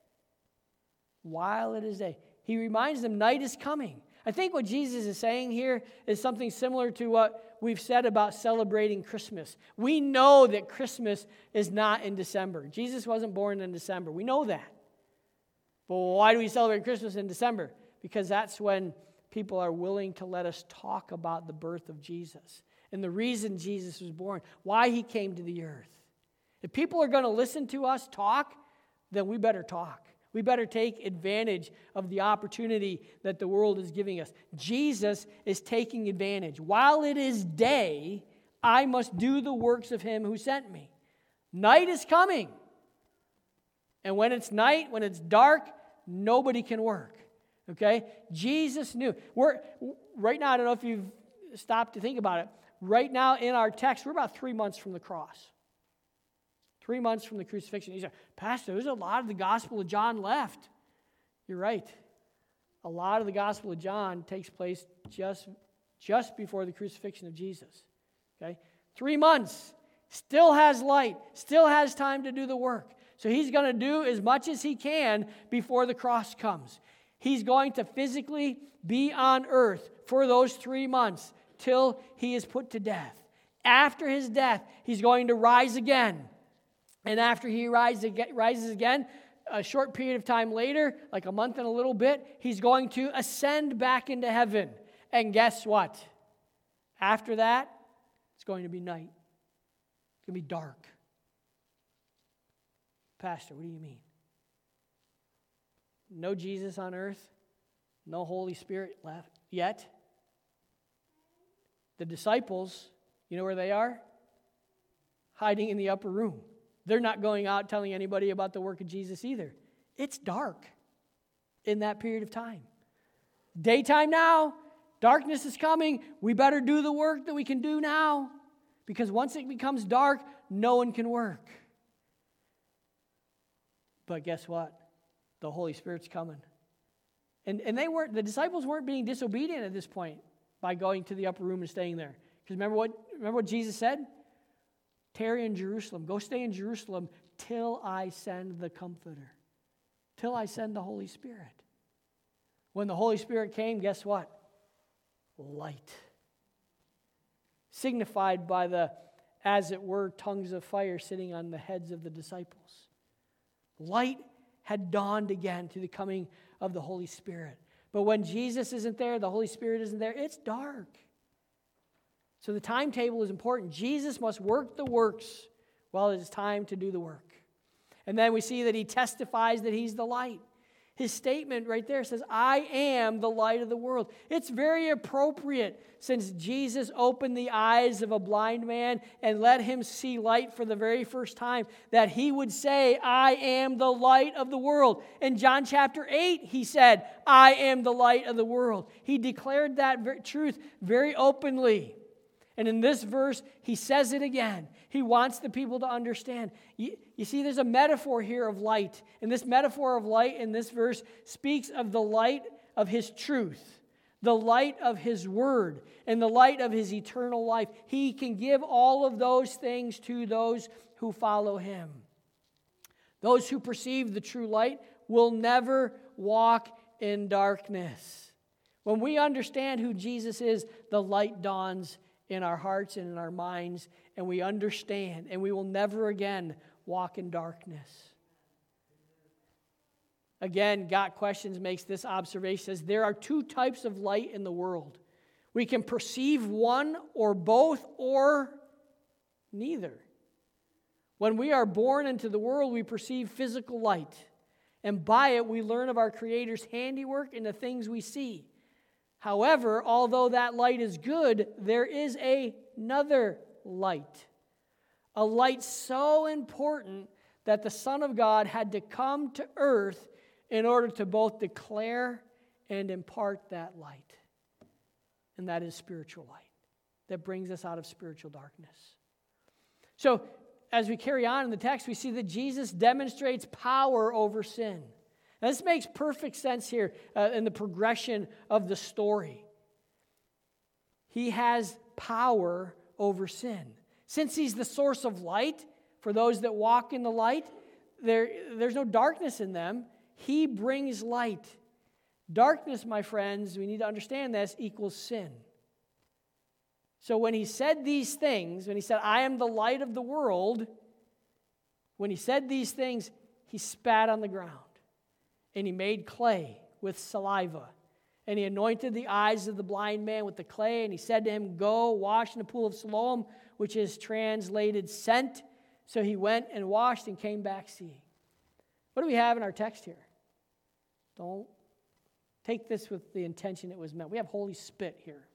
while it is day, he reminds them night is coming. I think what Jesus is saying here is something similar to what we've said about celebrating Christmas. We know that Christmas is not in December. Jesus wasn't born in December. We know that. But why do we celebrate Christmas in December? Because that's when people are willing to let us talk about the birth of Jesus and the reason Jesus was born, why he came to the earth. If people are going to listen to us talk, then we better talk. We better take advantage of the opportunity that the world is giving us. Jesus is taking advantage. While it is day, I must do the works of him who sent me. Night is coming. And when it's night, when it's dark, nobody can work. Okay? Jesus knew. We're right now, I don't know if you've stopped to think about it. Right now in our text, we're about three months from the cross. Three months from the crucifixion. You say, Pastor, there's a lot of the Gospel of John left. You're right. A lot of the Gospel of John takes place just, just before the crucifixion of Jesus. Okay? Three months. Still has light. Still has time to do the work. So he's going to do as much as he can before the cross comes. He's going to physically be on earth for those three months till he is put to death. After his death, he's going to rise again. And after he rise, rises again, a short period of time later, like a month and a little bit, he's going to ascend back into heaven. And guess what? After that, it's going to be night. It's going to be dark. Pastor, what do you mean? No Jesus on earth, no Holy Spirit left yet. The disciples, you know where they are? Hiding in the upper room. They're not going out telling anybody about the work of Jesus either. It's dark in that period of time. Daytime now, darkness is coming. We better do the work that we can do now, because once it becomes dark, no one can work. But guess what? The Holy Spirit's coming. And, and they weren't, the disciples weren't being disobedient at this point by going to the upper room and staying there. Because remember what, remember what Jesus said? Tarry in Jerusalem. Go stay in Jerusalem till I send the Comforter. Till I send the Holy Spirit. When the Holy Spirit came, guess what? Light. Signified by the, as it were, tongues of fire sitting on the heads of the disciples. Light had dawned again through the coming of the Holy Spirit. But when Jesus isn't there, the Holy Spirit isn't there, it's dark. So the timetable is important. Jesus must work the works while it is time to do the work. And then we see that he testifies that he's the light. His statement right there says, I am the light of the world. It's very appropriate since Jesus opened the eyes of a blind man and let him see light for the very first time, that he would say, I am the light of the world. In John chapter eight, he said, I am the light of the world. He declared that truth very openly. And in this verse, he says it again. He wants the people to understand. You, you see, there's a metaphor here of light. And this metaphor of light in this verse speaks of the light of his truth, the light of his word, and the light of his eternal life. He can give all of those things to those who follow him. Those who perceive the true light will never walk in darkness. When we understand who Jesus is, the light dawns in our hearts and in our minds, and we understand, and we will never again walk in darkness. Again, Got Questions makes this observation, says there are two types of light in the world. We can perceive one or both or neither. When we are born into the world, we perceive physical light, and by it we learn of our Creator's handiwork in the things we see. However, although that light is good, there is a, another light. A light so important that the Son of God had to come to earth in order to both declare and impart that light. And that is spiritual light that brings us out of spiritual darkness. So, as we carry on in the text, we see that Jesus demonstrates power over sin. Now, this makes perfect sense here uh, in the progression of the story. He has power over sin. Since he's the source of light, for those that walk in the light, there, there's no darkness in them. He brings light. Darkness, my friends, we need to understand this, equals sin. So when he said these things, when he said, I am the light of the world, when he said these things, he spat on the ground. And he made clay with saliva. And he anointed the eyes of the blind man with the clay. And he said to him, go wash in the pool of Siloam, which is translated sent. So he went and washed and came back seeing. What do we have in our text here? Don't take this with the intention it was meant. We have holy spit here.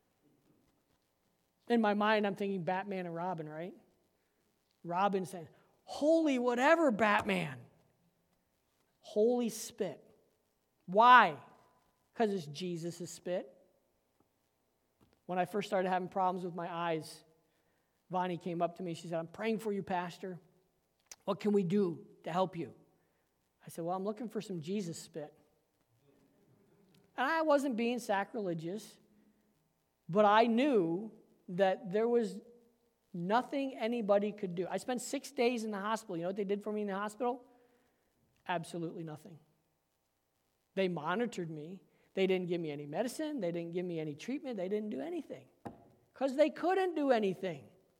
In my mind, I'm thinking Batman and Robin, right? Robin saying, holy whatever, Batman. Holy spit. Why? Because it's Jesus' spit. When I first started having problems with my eyes, Vonnie came up to me. She said, I'm praying for you, Pastor. What can we do to help you? I said, well, I'm looking for some Jesus spit. And I wasn't being sacrilegious, but I knew that there was nothing anybody could do. I spent six days in the hospital. You know what they did for me in the hospital? Absolutely nothing. They monitored me. They didn't give me any medicine. They didn't give me any treatment. They didn't do anything because they couldn't do anything.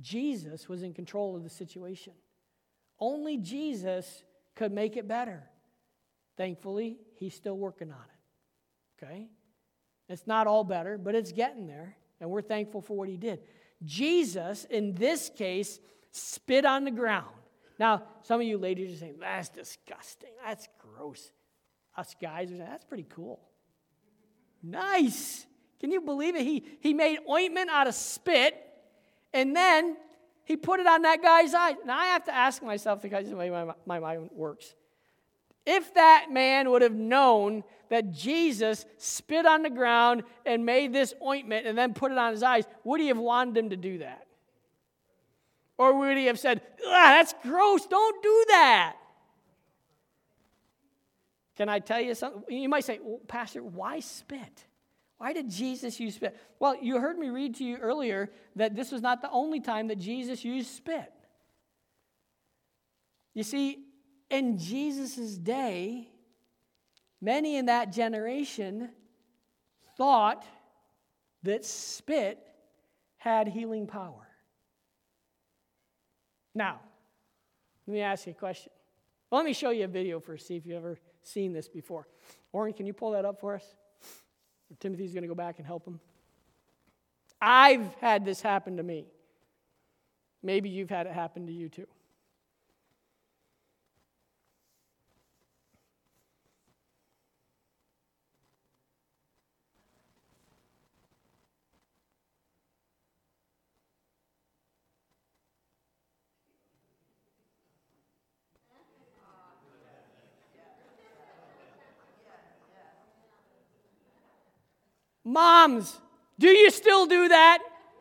Jesus was in control of the situation. Only Jesus could make it better. Thankfully, he's still working on it. Okay? It's not all better, but it's getting there, and we're thankful for what he did. Jesus, in this case, spit on the ground. Now, some of you ladies are saying, that's disgusting. That's gross. Us guys are saying, that's pretty cool. Nice. Can you believe it? He, he made ointment out of spit, and then he put it on that guy's eyes. Now, I have to ask myself, because the way my, my mind works, if that man would have known that Jesus spit on the ground and made this ointment and then put it on his eyes, would he have wanted him to do that? Or would he have said, ah, that's gross, don't do that? Can I tell you something? You might say, well, Pastor, why spit? Why did Jesus use spit? Well, you heard me read to you earlier that this was not the only time that Jesus used spit. You see, in Jesus' day, many in that generation thought that spit had healing power. Now, let me ask you a question. Well, let me show you a video first, see if you've ever seen this before. Orrin, can you pull that up for us? Timothy's going to go back and help him. I've had this happen to me. Maybe you've had it happen to you too. Moms, do you still do that?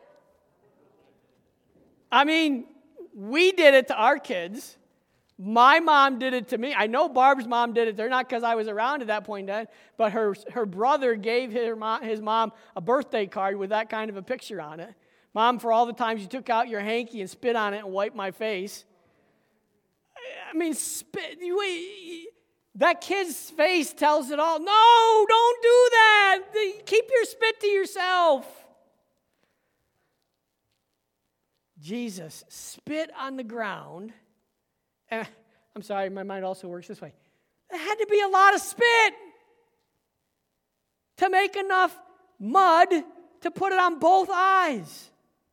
I mean, we did it to our kids. My mom did it to me. I know Barb's mom did it. They're not because I was around at that point then, but her, her brother gave her mom, his mom a birthday card with that kind of a picture on it. Mom, for all the times you took out your hanky and spit on it and wiped my face. I mean, spit. You, that kid's face tells it all. No, don't do that. Keep your spit to yourself. Jesus spit on the ground. And I'm sorry, my mind also works this way. There had to be a lot of spit to make enough mud to put it on both eyes.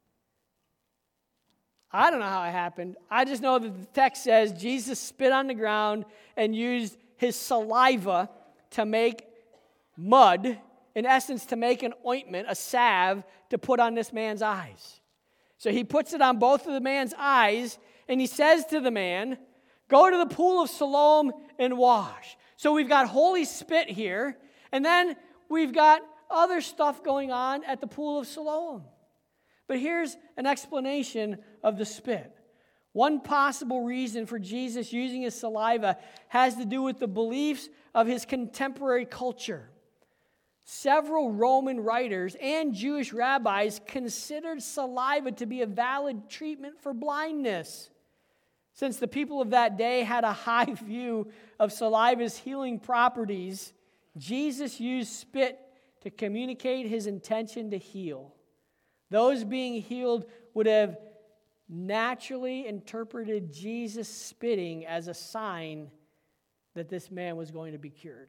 I don't know how it happened. I just know that the text says Jesus spit on the ground and used his saliva to make mud, in essence, to make an ointment, a salve, to put on this man's eyes. So he puts it on both of the man's eyes, and he says to the man, go to the pool of Siloam and wash. So we've got holy spit here, and then we've got other stuff going on at the pool of Siloam. But here's an explanation of the spit. One possible reason for Jesus using his saliva has to do with the beliefs of his contemporary culture. Several Roman writers and Jewish rabbis considered saliva to be a valid treatment for blindness. Since the people of that day had a high view of saliva's healing properties, Jesus used spit to communicate his intention to heal. Those being healed would have naturally interpreted Jesus spitting as a sign that this man was going to be cured.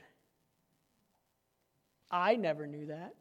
I never knew that.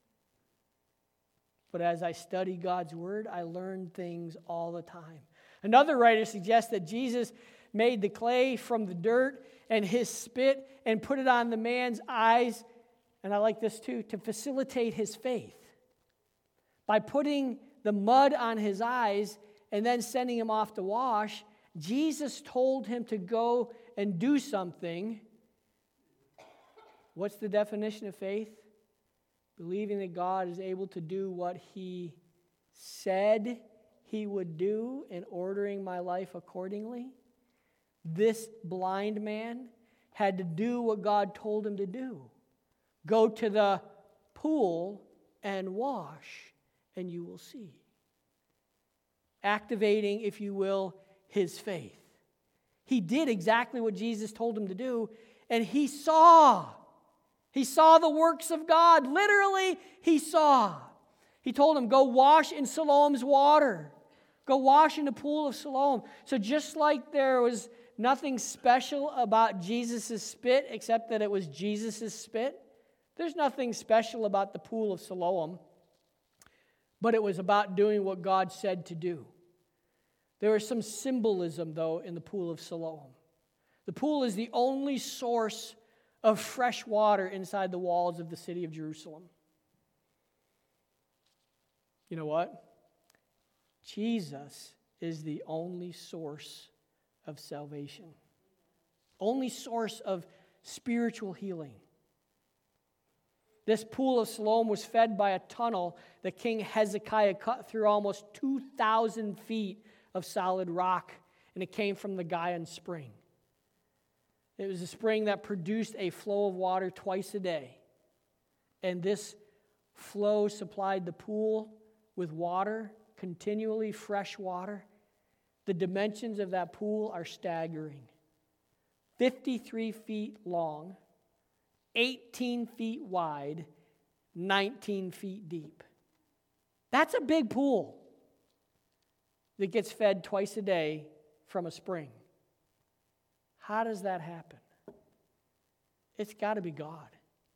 But as I study God's word, I learn things all the time. Another writer suggests that Jesus made the clay from the dirt and his spit and put it on the man's eyes, and I like this too, to facilitate his faith. By putting the mud on his eyes and then sending him off to wash, Jesus told him to go and do something. What's the definition of faith? Believing that God is able to do what he said he would do and ordering my life accordingly. This blind man had to do what God told him to do. Go to the pool and wash, and you will see. Activating, if you will, his faith. He did exactly what Jesus told him to do, and he saw. He saw the works of God. Literally, he saw. He told him, go wash in Siloam's water. Go wash in the pool of Siloam. So just like there was nothing special about Jesus' spit except that it was Jesus' spit, there's nothing special about the pool of Siloam, but it was about doing what God said to do. There is some symbolism, though, in the pool of Siloam. The pool is the only source of fresh water inside the walls of the city of Jerusalem. You know what? Jesus is the only source of salvation, only source of spiritual healing. This pool of Siloam was fed by a tunnel that King Hezekiah cut through almost two thousand feet of solid rock, and it came from the Gihon spring. It was a spring that produced a flow of water twice a day, and this flow supplied the pool with water, continually fresh water. The dimensions of that pool are staggering. fifty-three feet long, eighteen feet wide, nineteen feet deep. That's a big pool that gets fed twice a day from a spring. How does that happen? It's got to be God.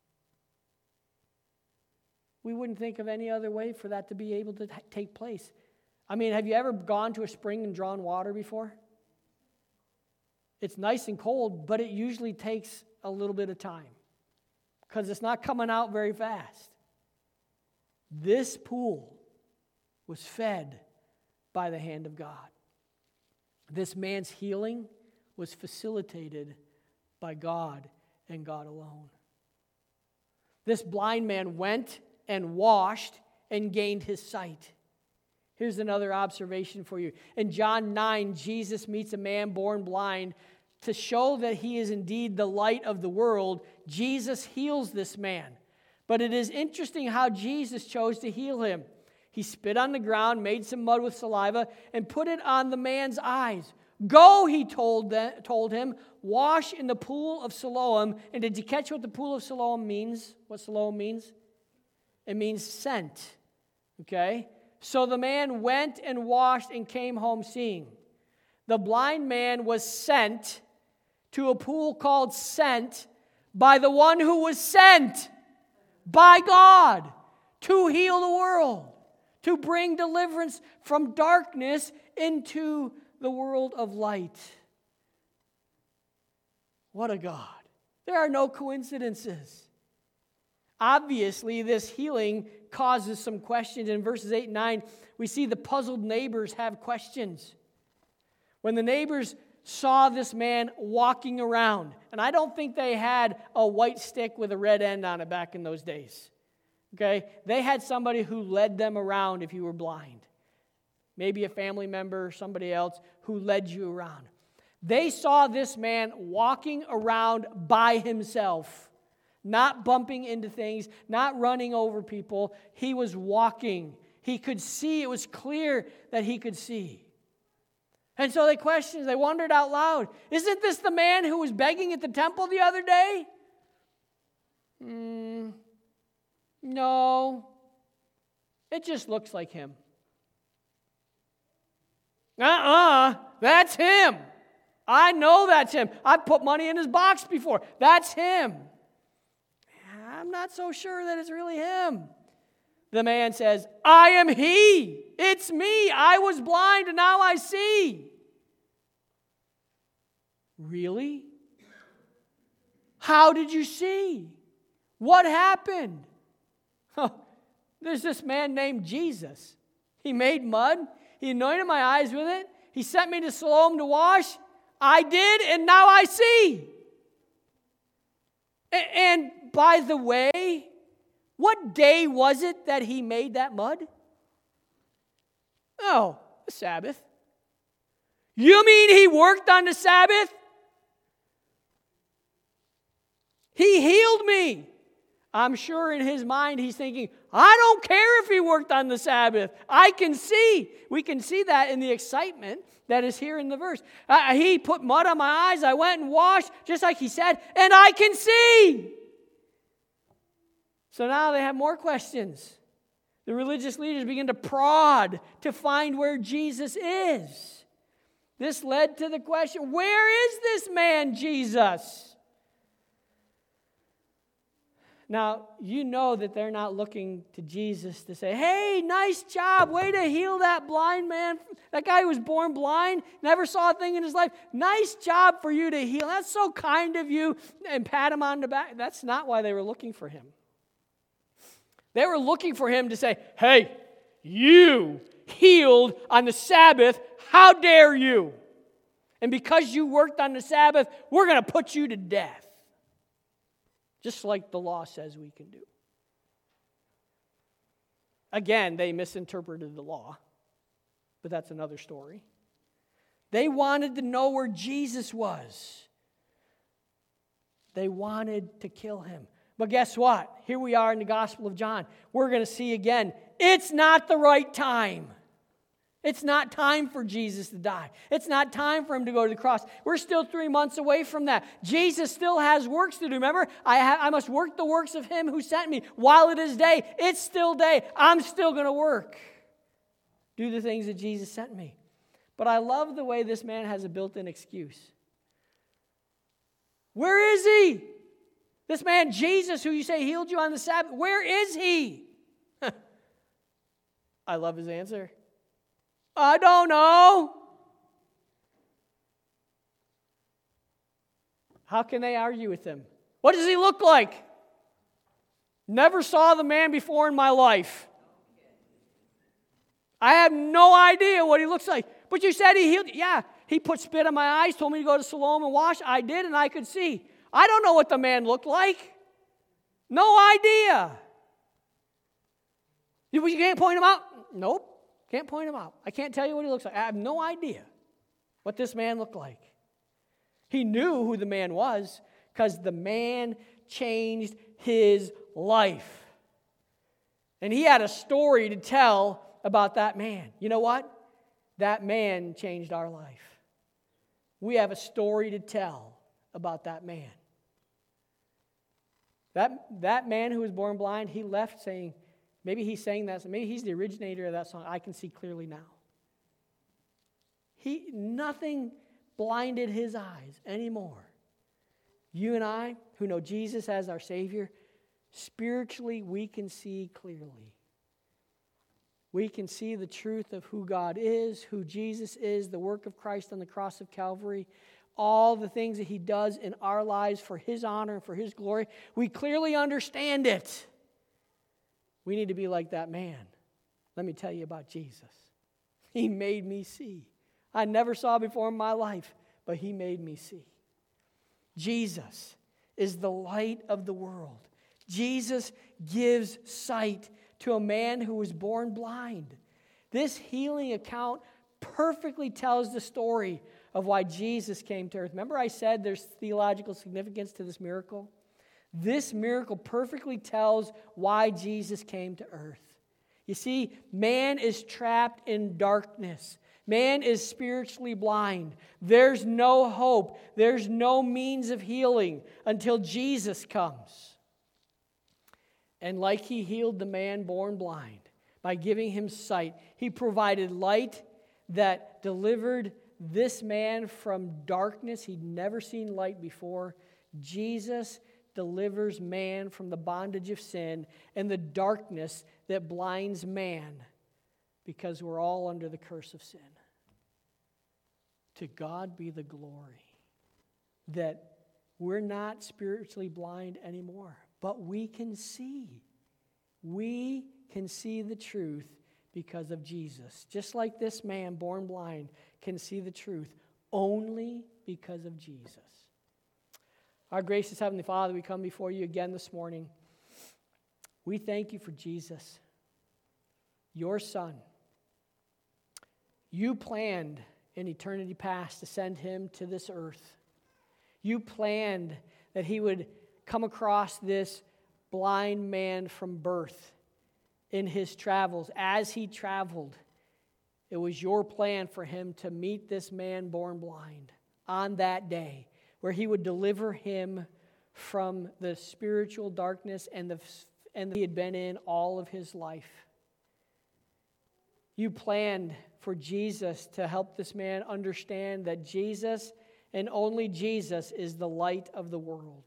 We wouldn't think of any other way for that to be able to take place. I mean, have you ever gone to a spring and drawn water before? It's nice and cold, but it usually takes a little bit of time because it's not coming out very fast. This pool was fed by the hand of God. This man's healing was facilitated by God and God alone. This blind man went and washed and gained his sight. Here's another observation for you. In John nine, Jesus meets a man born blind. To show that he is indeed the light of the world, Jesus heals this man. But it is interesting how Jesus chose to heal him. He spit on the ground, made some mud with saliva, and put it on the man's eyes. Go, he told, them, told him, wash in the pool of Siloam. And did you catch what the pool of Siloam means? What Siloam means? It means sent. Okay? So the man went and washed and came home seeing. The blind man was sent to a pool called Sent by the one who was sent by God to heal the world, to bring deliverance from darkness into the world of light. What a God. There are no coincidences. Obviously, this healing causes some questions. In verses eight and nine, we see the puzzled neighbors have questions. When the neighbors saw this man walking around, and I don't think they had a white stick with a red end on it back in those days. Okay? They had somebody who led them around if you were blind. Maybe a family member, somebody else who led you around. They saw this man walking around by himself, not bumping into things, not running over people. He was walking. He could see. It was clear that he could see. And so they questioned, they wondered out loud, isn't this the man who was begging at the temple the other day? Mm, no. It just looks like him. Uh-uh, that's him. I know that's him. I've put money in his box before. That's him. I'm not so sure that it's really him. The man says, I am he. It's me. I was blind and now I see. Really? How did you see? What happened? Oh, there's this man named Jesus. He made mud. He anointed my eyes with it. He sent me to Siloam to wash. I did, and now I see. And by the way, what day was it that he made that mud? Oh, the Sabbath. You mean he worked on the Sabbath? He healed me. I'm sure in his mind he's thinking, I don't care if he worked on the Sabbath. I can see. We can see that in the excitement that is here in the verse. Uh, he put mud on my eyes. I went and washed, just like he said, and I can see. So now they have more questions. The religious leaders begin to prod to find where Jesus is. This led to the question, where is this man Jesus? Now, you know that they're not looking to Jesus to say, hey, nice job, way to heal that blind man. That guy who was born blind, never saw a thing in his life. Nice job for you to heal. That's so kind of you. And pat him on the back. That's not why they were looking for him. They were looking for him to say, hey, you healed on the Sabbath. How dare you? And because you worked on the Sabbath, we're going to put you to death. Just like the law says we can do. Again, they misinterpreted the law, but that's another story. They wanted to know where Jesus was. They wanted to kill him. But guess what? Here we are in the Gospel of John. We're going to see again, it's not the right time. It's not time for Jesus to die. It's not time for him to go to the cross. We're still three months away from that. Jesus still has works to do. Remember, I, ha- I must work the works of him who sent me while it is day. It's still day. I'm still going to work. Do the things that Jesus sent me. But I love the way this man has a built-in excuse. Where is he? This man Jesus who you say healed you on the Sabbath, where is he? I love his answer. I don't know. How can they argue with him? What does he look like? Never saw the man before in my life. I have no idea what he looks like. But you said he healed. Yeah, he put spit on my eyes, told me to go to Siloam and wash. I did, and I could see. I don't know what the man looked like. No idea. You can't point him out? Nope. Can't point him out. I can't tell you what he looks like. I have no idea what this man looked like. He knew who the man was because the man changed his life. And he had a story to tell about that man. You know what? That man changed our life. We have a story to tell about that man. That, that man who was born blind, he left saying, maybe he's saying that, maybe he's the originator of that song, I Can See Clearly Now. He, nothing blinded his eyes anymore. You and I, who know Jesus as our Savior, spiritually we can see clearly. We can see the truth of who God is, who Jesus is, the work of Christ on the cross of Calvary, all the things that he does in our lives for his honor and for his glory. We clearly understand it. We need to be like that man. Let me tell you about Jesus. He made me see. I never saw before in my life, but he made me see. Jesus is the light of the world. Jesus gives sight to a man who was born blind. This healing account perfectly tells the story of why Jesus came to earth. Remember I said there's theological significance to this miracle? This miracle perfectly tells why Jesus came to earth. You see, man is trapped in darkness. Man is spiritually blind. There's no hope. There's no means of healing until Jesus comes. And like he healed the man born blind by giving him sight, he provided light that delivered this man from darkness. He'd never seen light before. Jesus delivers man from the bondage of sin and the darkness that blinds man because we're all under the curse of sin. To God be the glory that we're not spiritually blind anymore, but we can see. We can see the truth because of Jesus. Just like this man born blind can see the truth only because of Jesus. Our gracious Heavenly Father, we come before you again this morning. We thank you for Jesus, your Son. You planned in eternity past to send him to this earth. You planned that he would come across this blind man from birth in his travels. As he traveled, it was your plan for him to meet this man born blind on that day, where he would deliver him from the spiritual darkness and the and he had been in all of his life. you planned for Jesus to help this man understand that Jesus and only Jesus is the light of the world.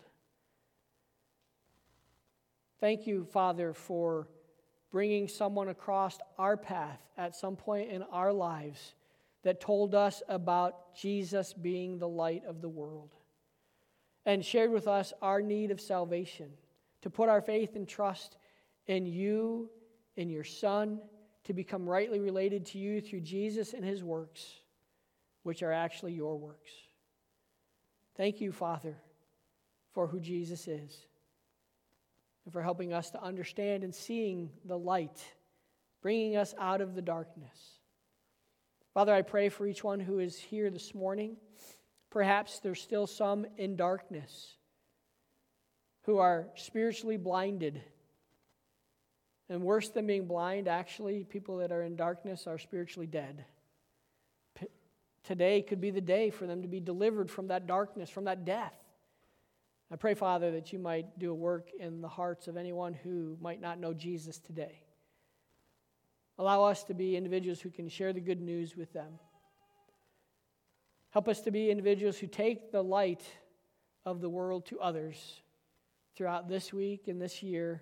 Thank you, Father, for bringing someone across our path at some point in our lives that told us about Jesus being the light of the world and shared with us our need of salvation, to put our faith and trust in you, in your Son, to become rightly related to you through Jesus and his works, which are actually your works. Thank you, Father, for who Jesus is and for helping us to understand and seeing the light, bringing us out of the darkness. Father, I pray for each one who is here this morning. Perhaps there's still some in darkness who are spiritually blinded. And worse than being blind, actually, people that are in darkness are spiritually dead. P- today could be the day for them to be delivered from that darkness, from that death. I pray, Father, that you might do a work in the hearts of anyone who might not know Jesus today. Allow us to be individuals who can share the good news with them. Help us to be individuals who take the light of the world to others throughout this week and this year.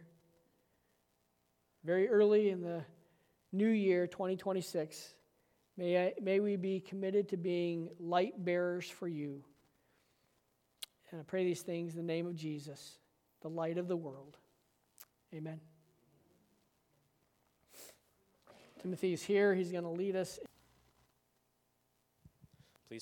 Very early in the new year, twenty twenty-six, may, I, may we be committed to being light bearers for you. And I pray these things in the name of Jesus, the light of the world. Amen. Timothy is here. He's going to lead us.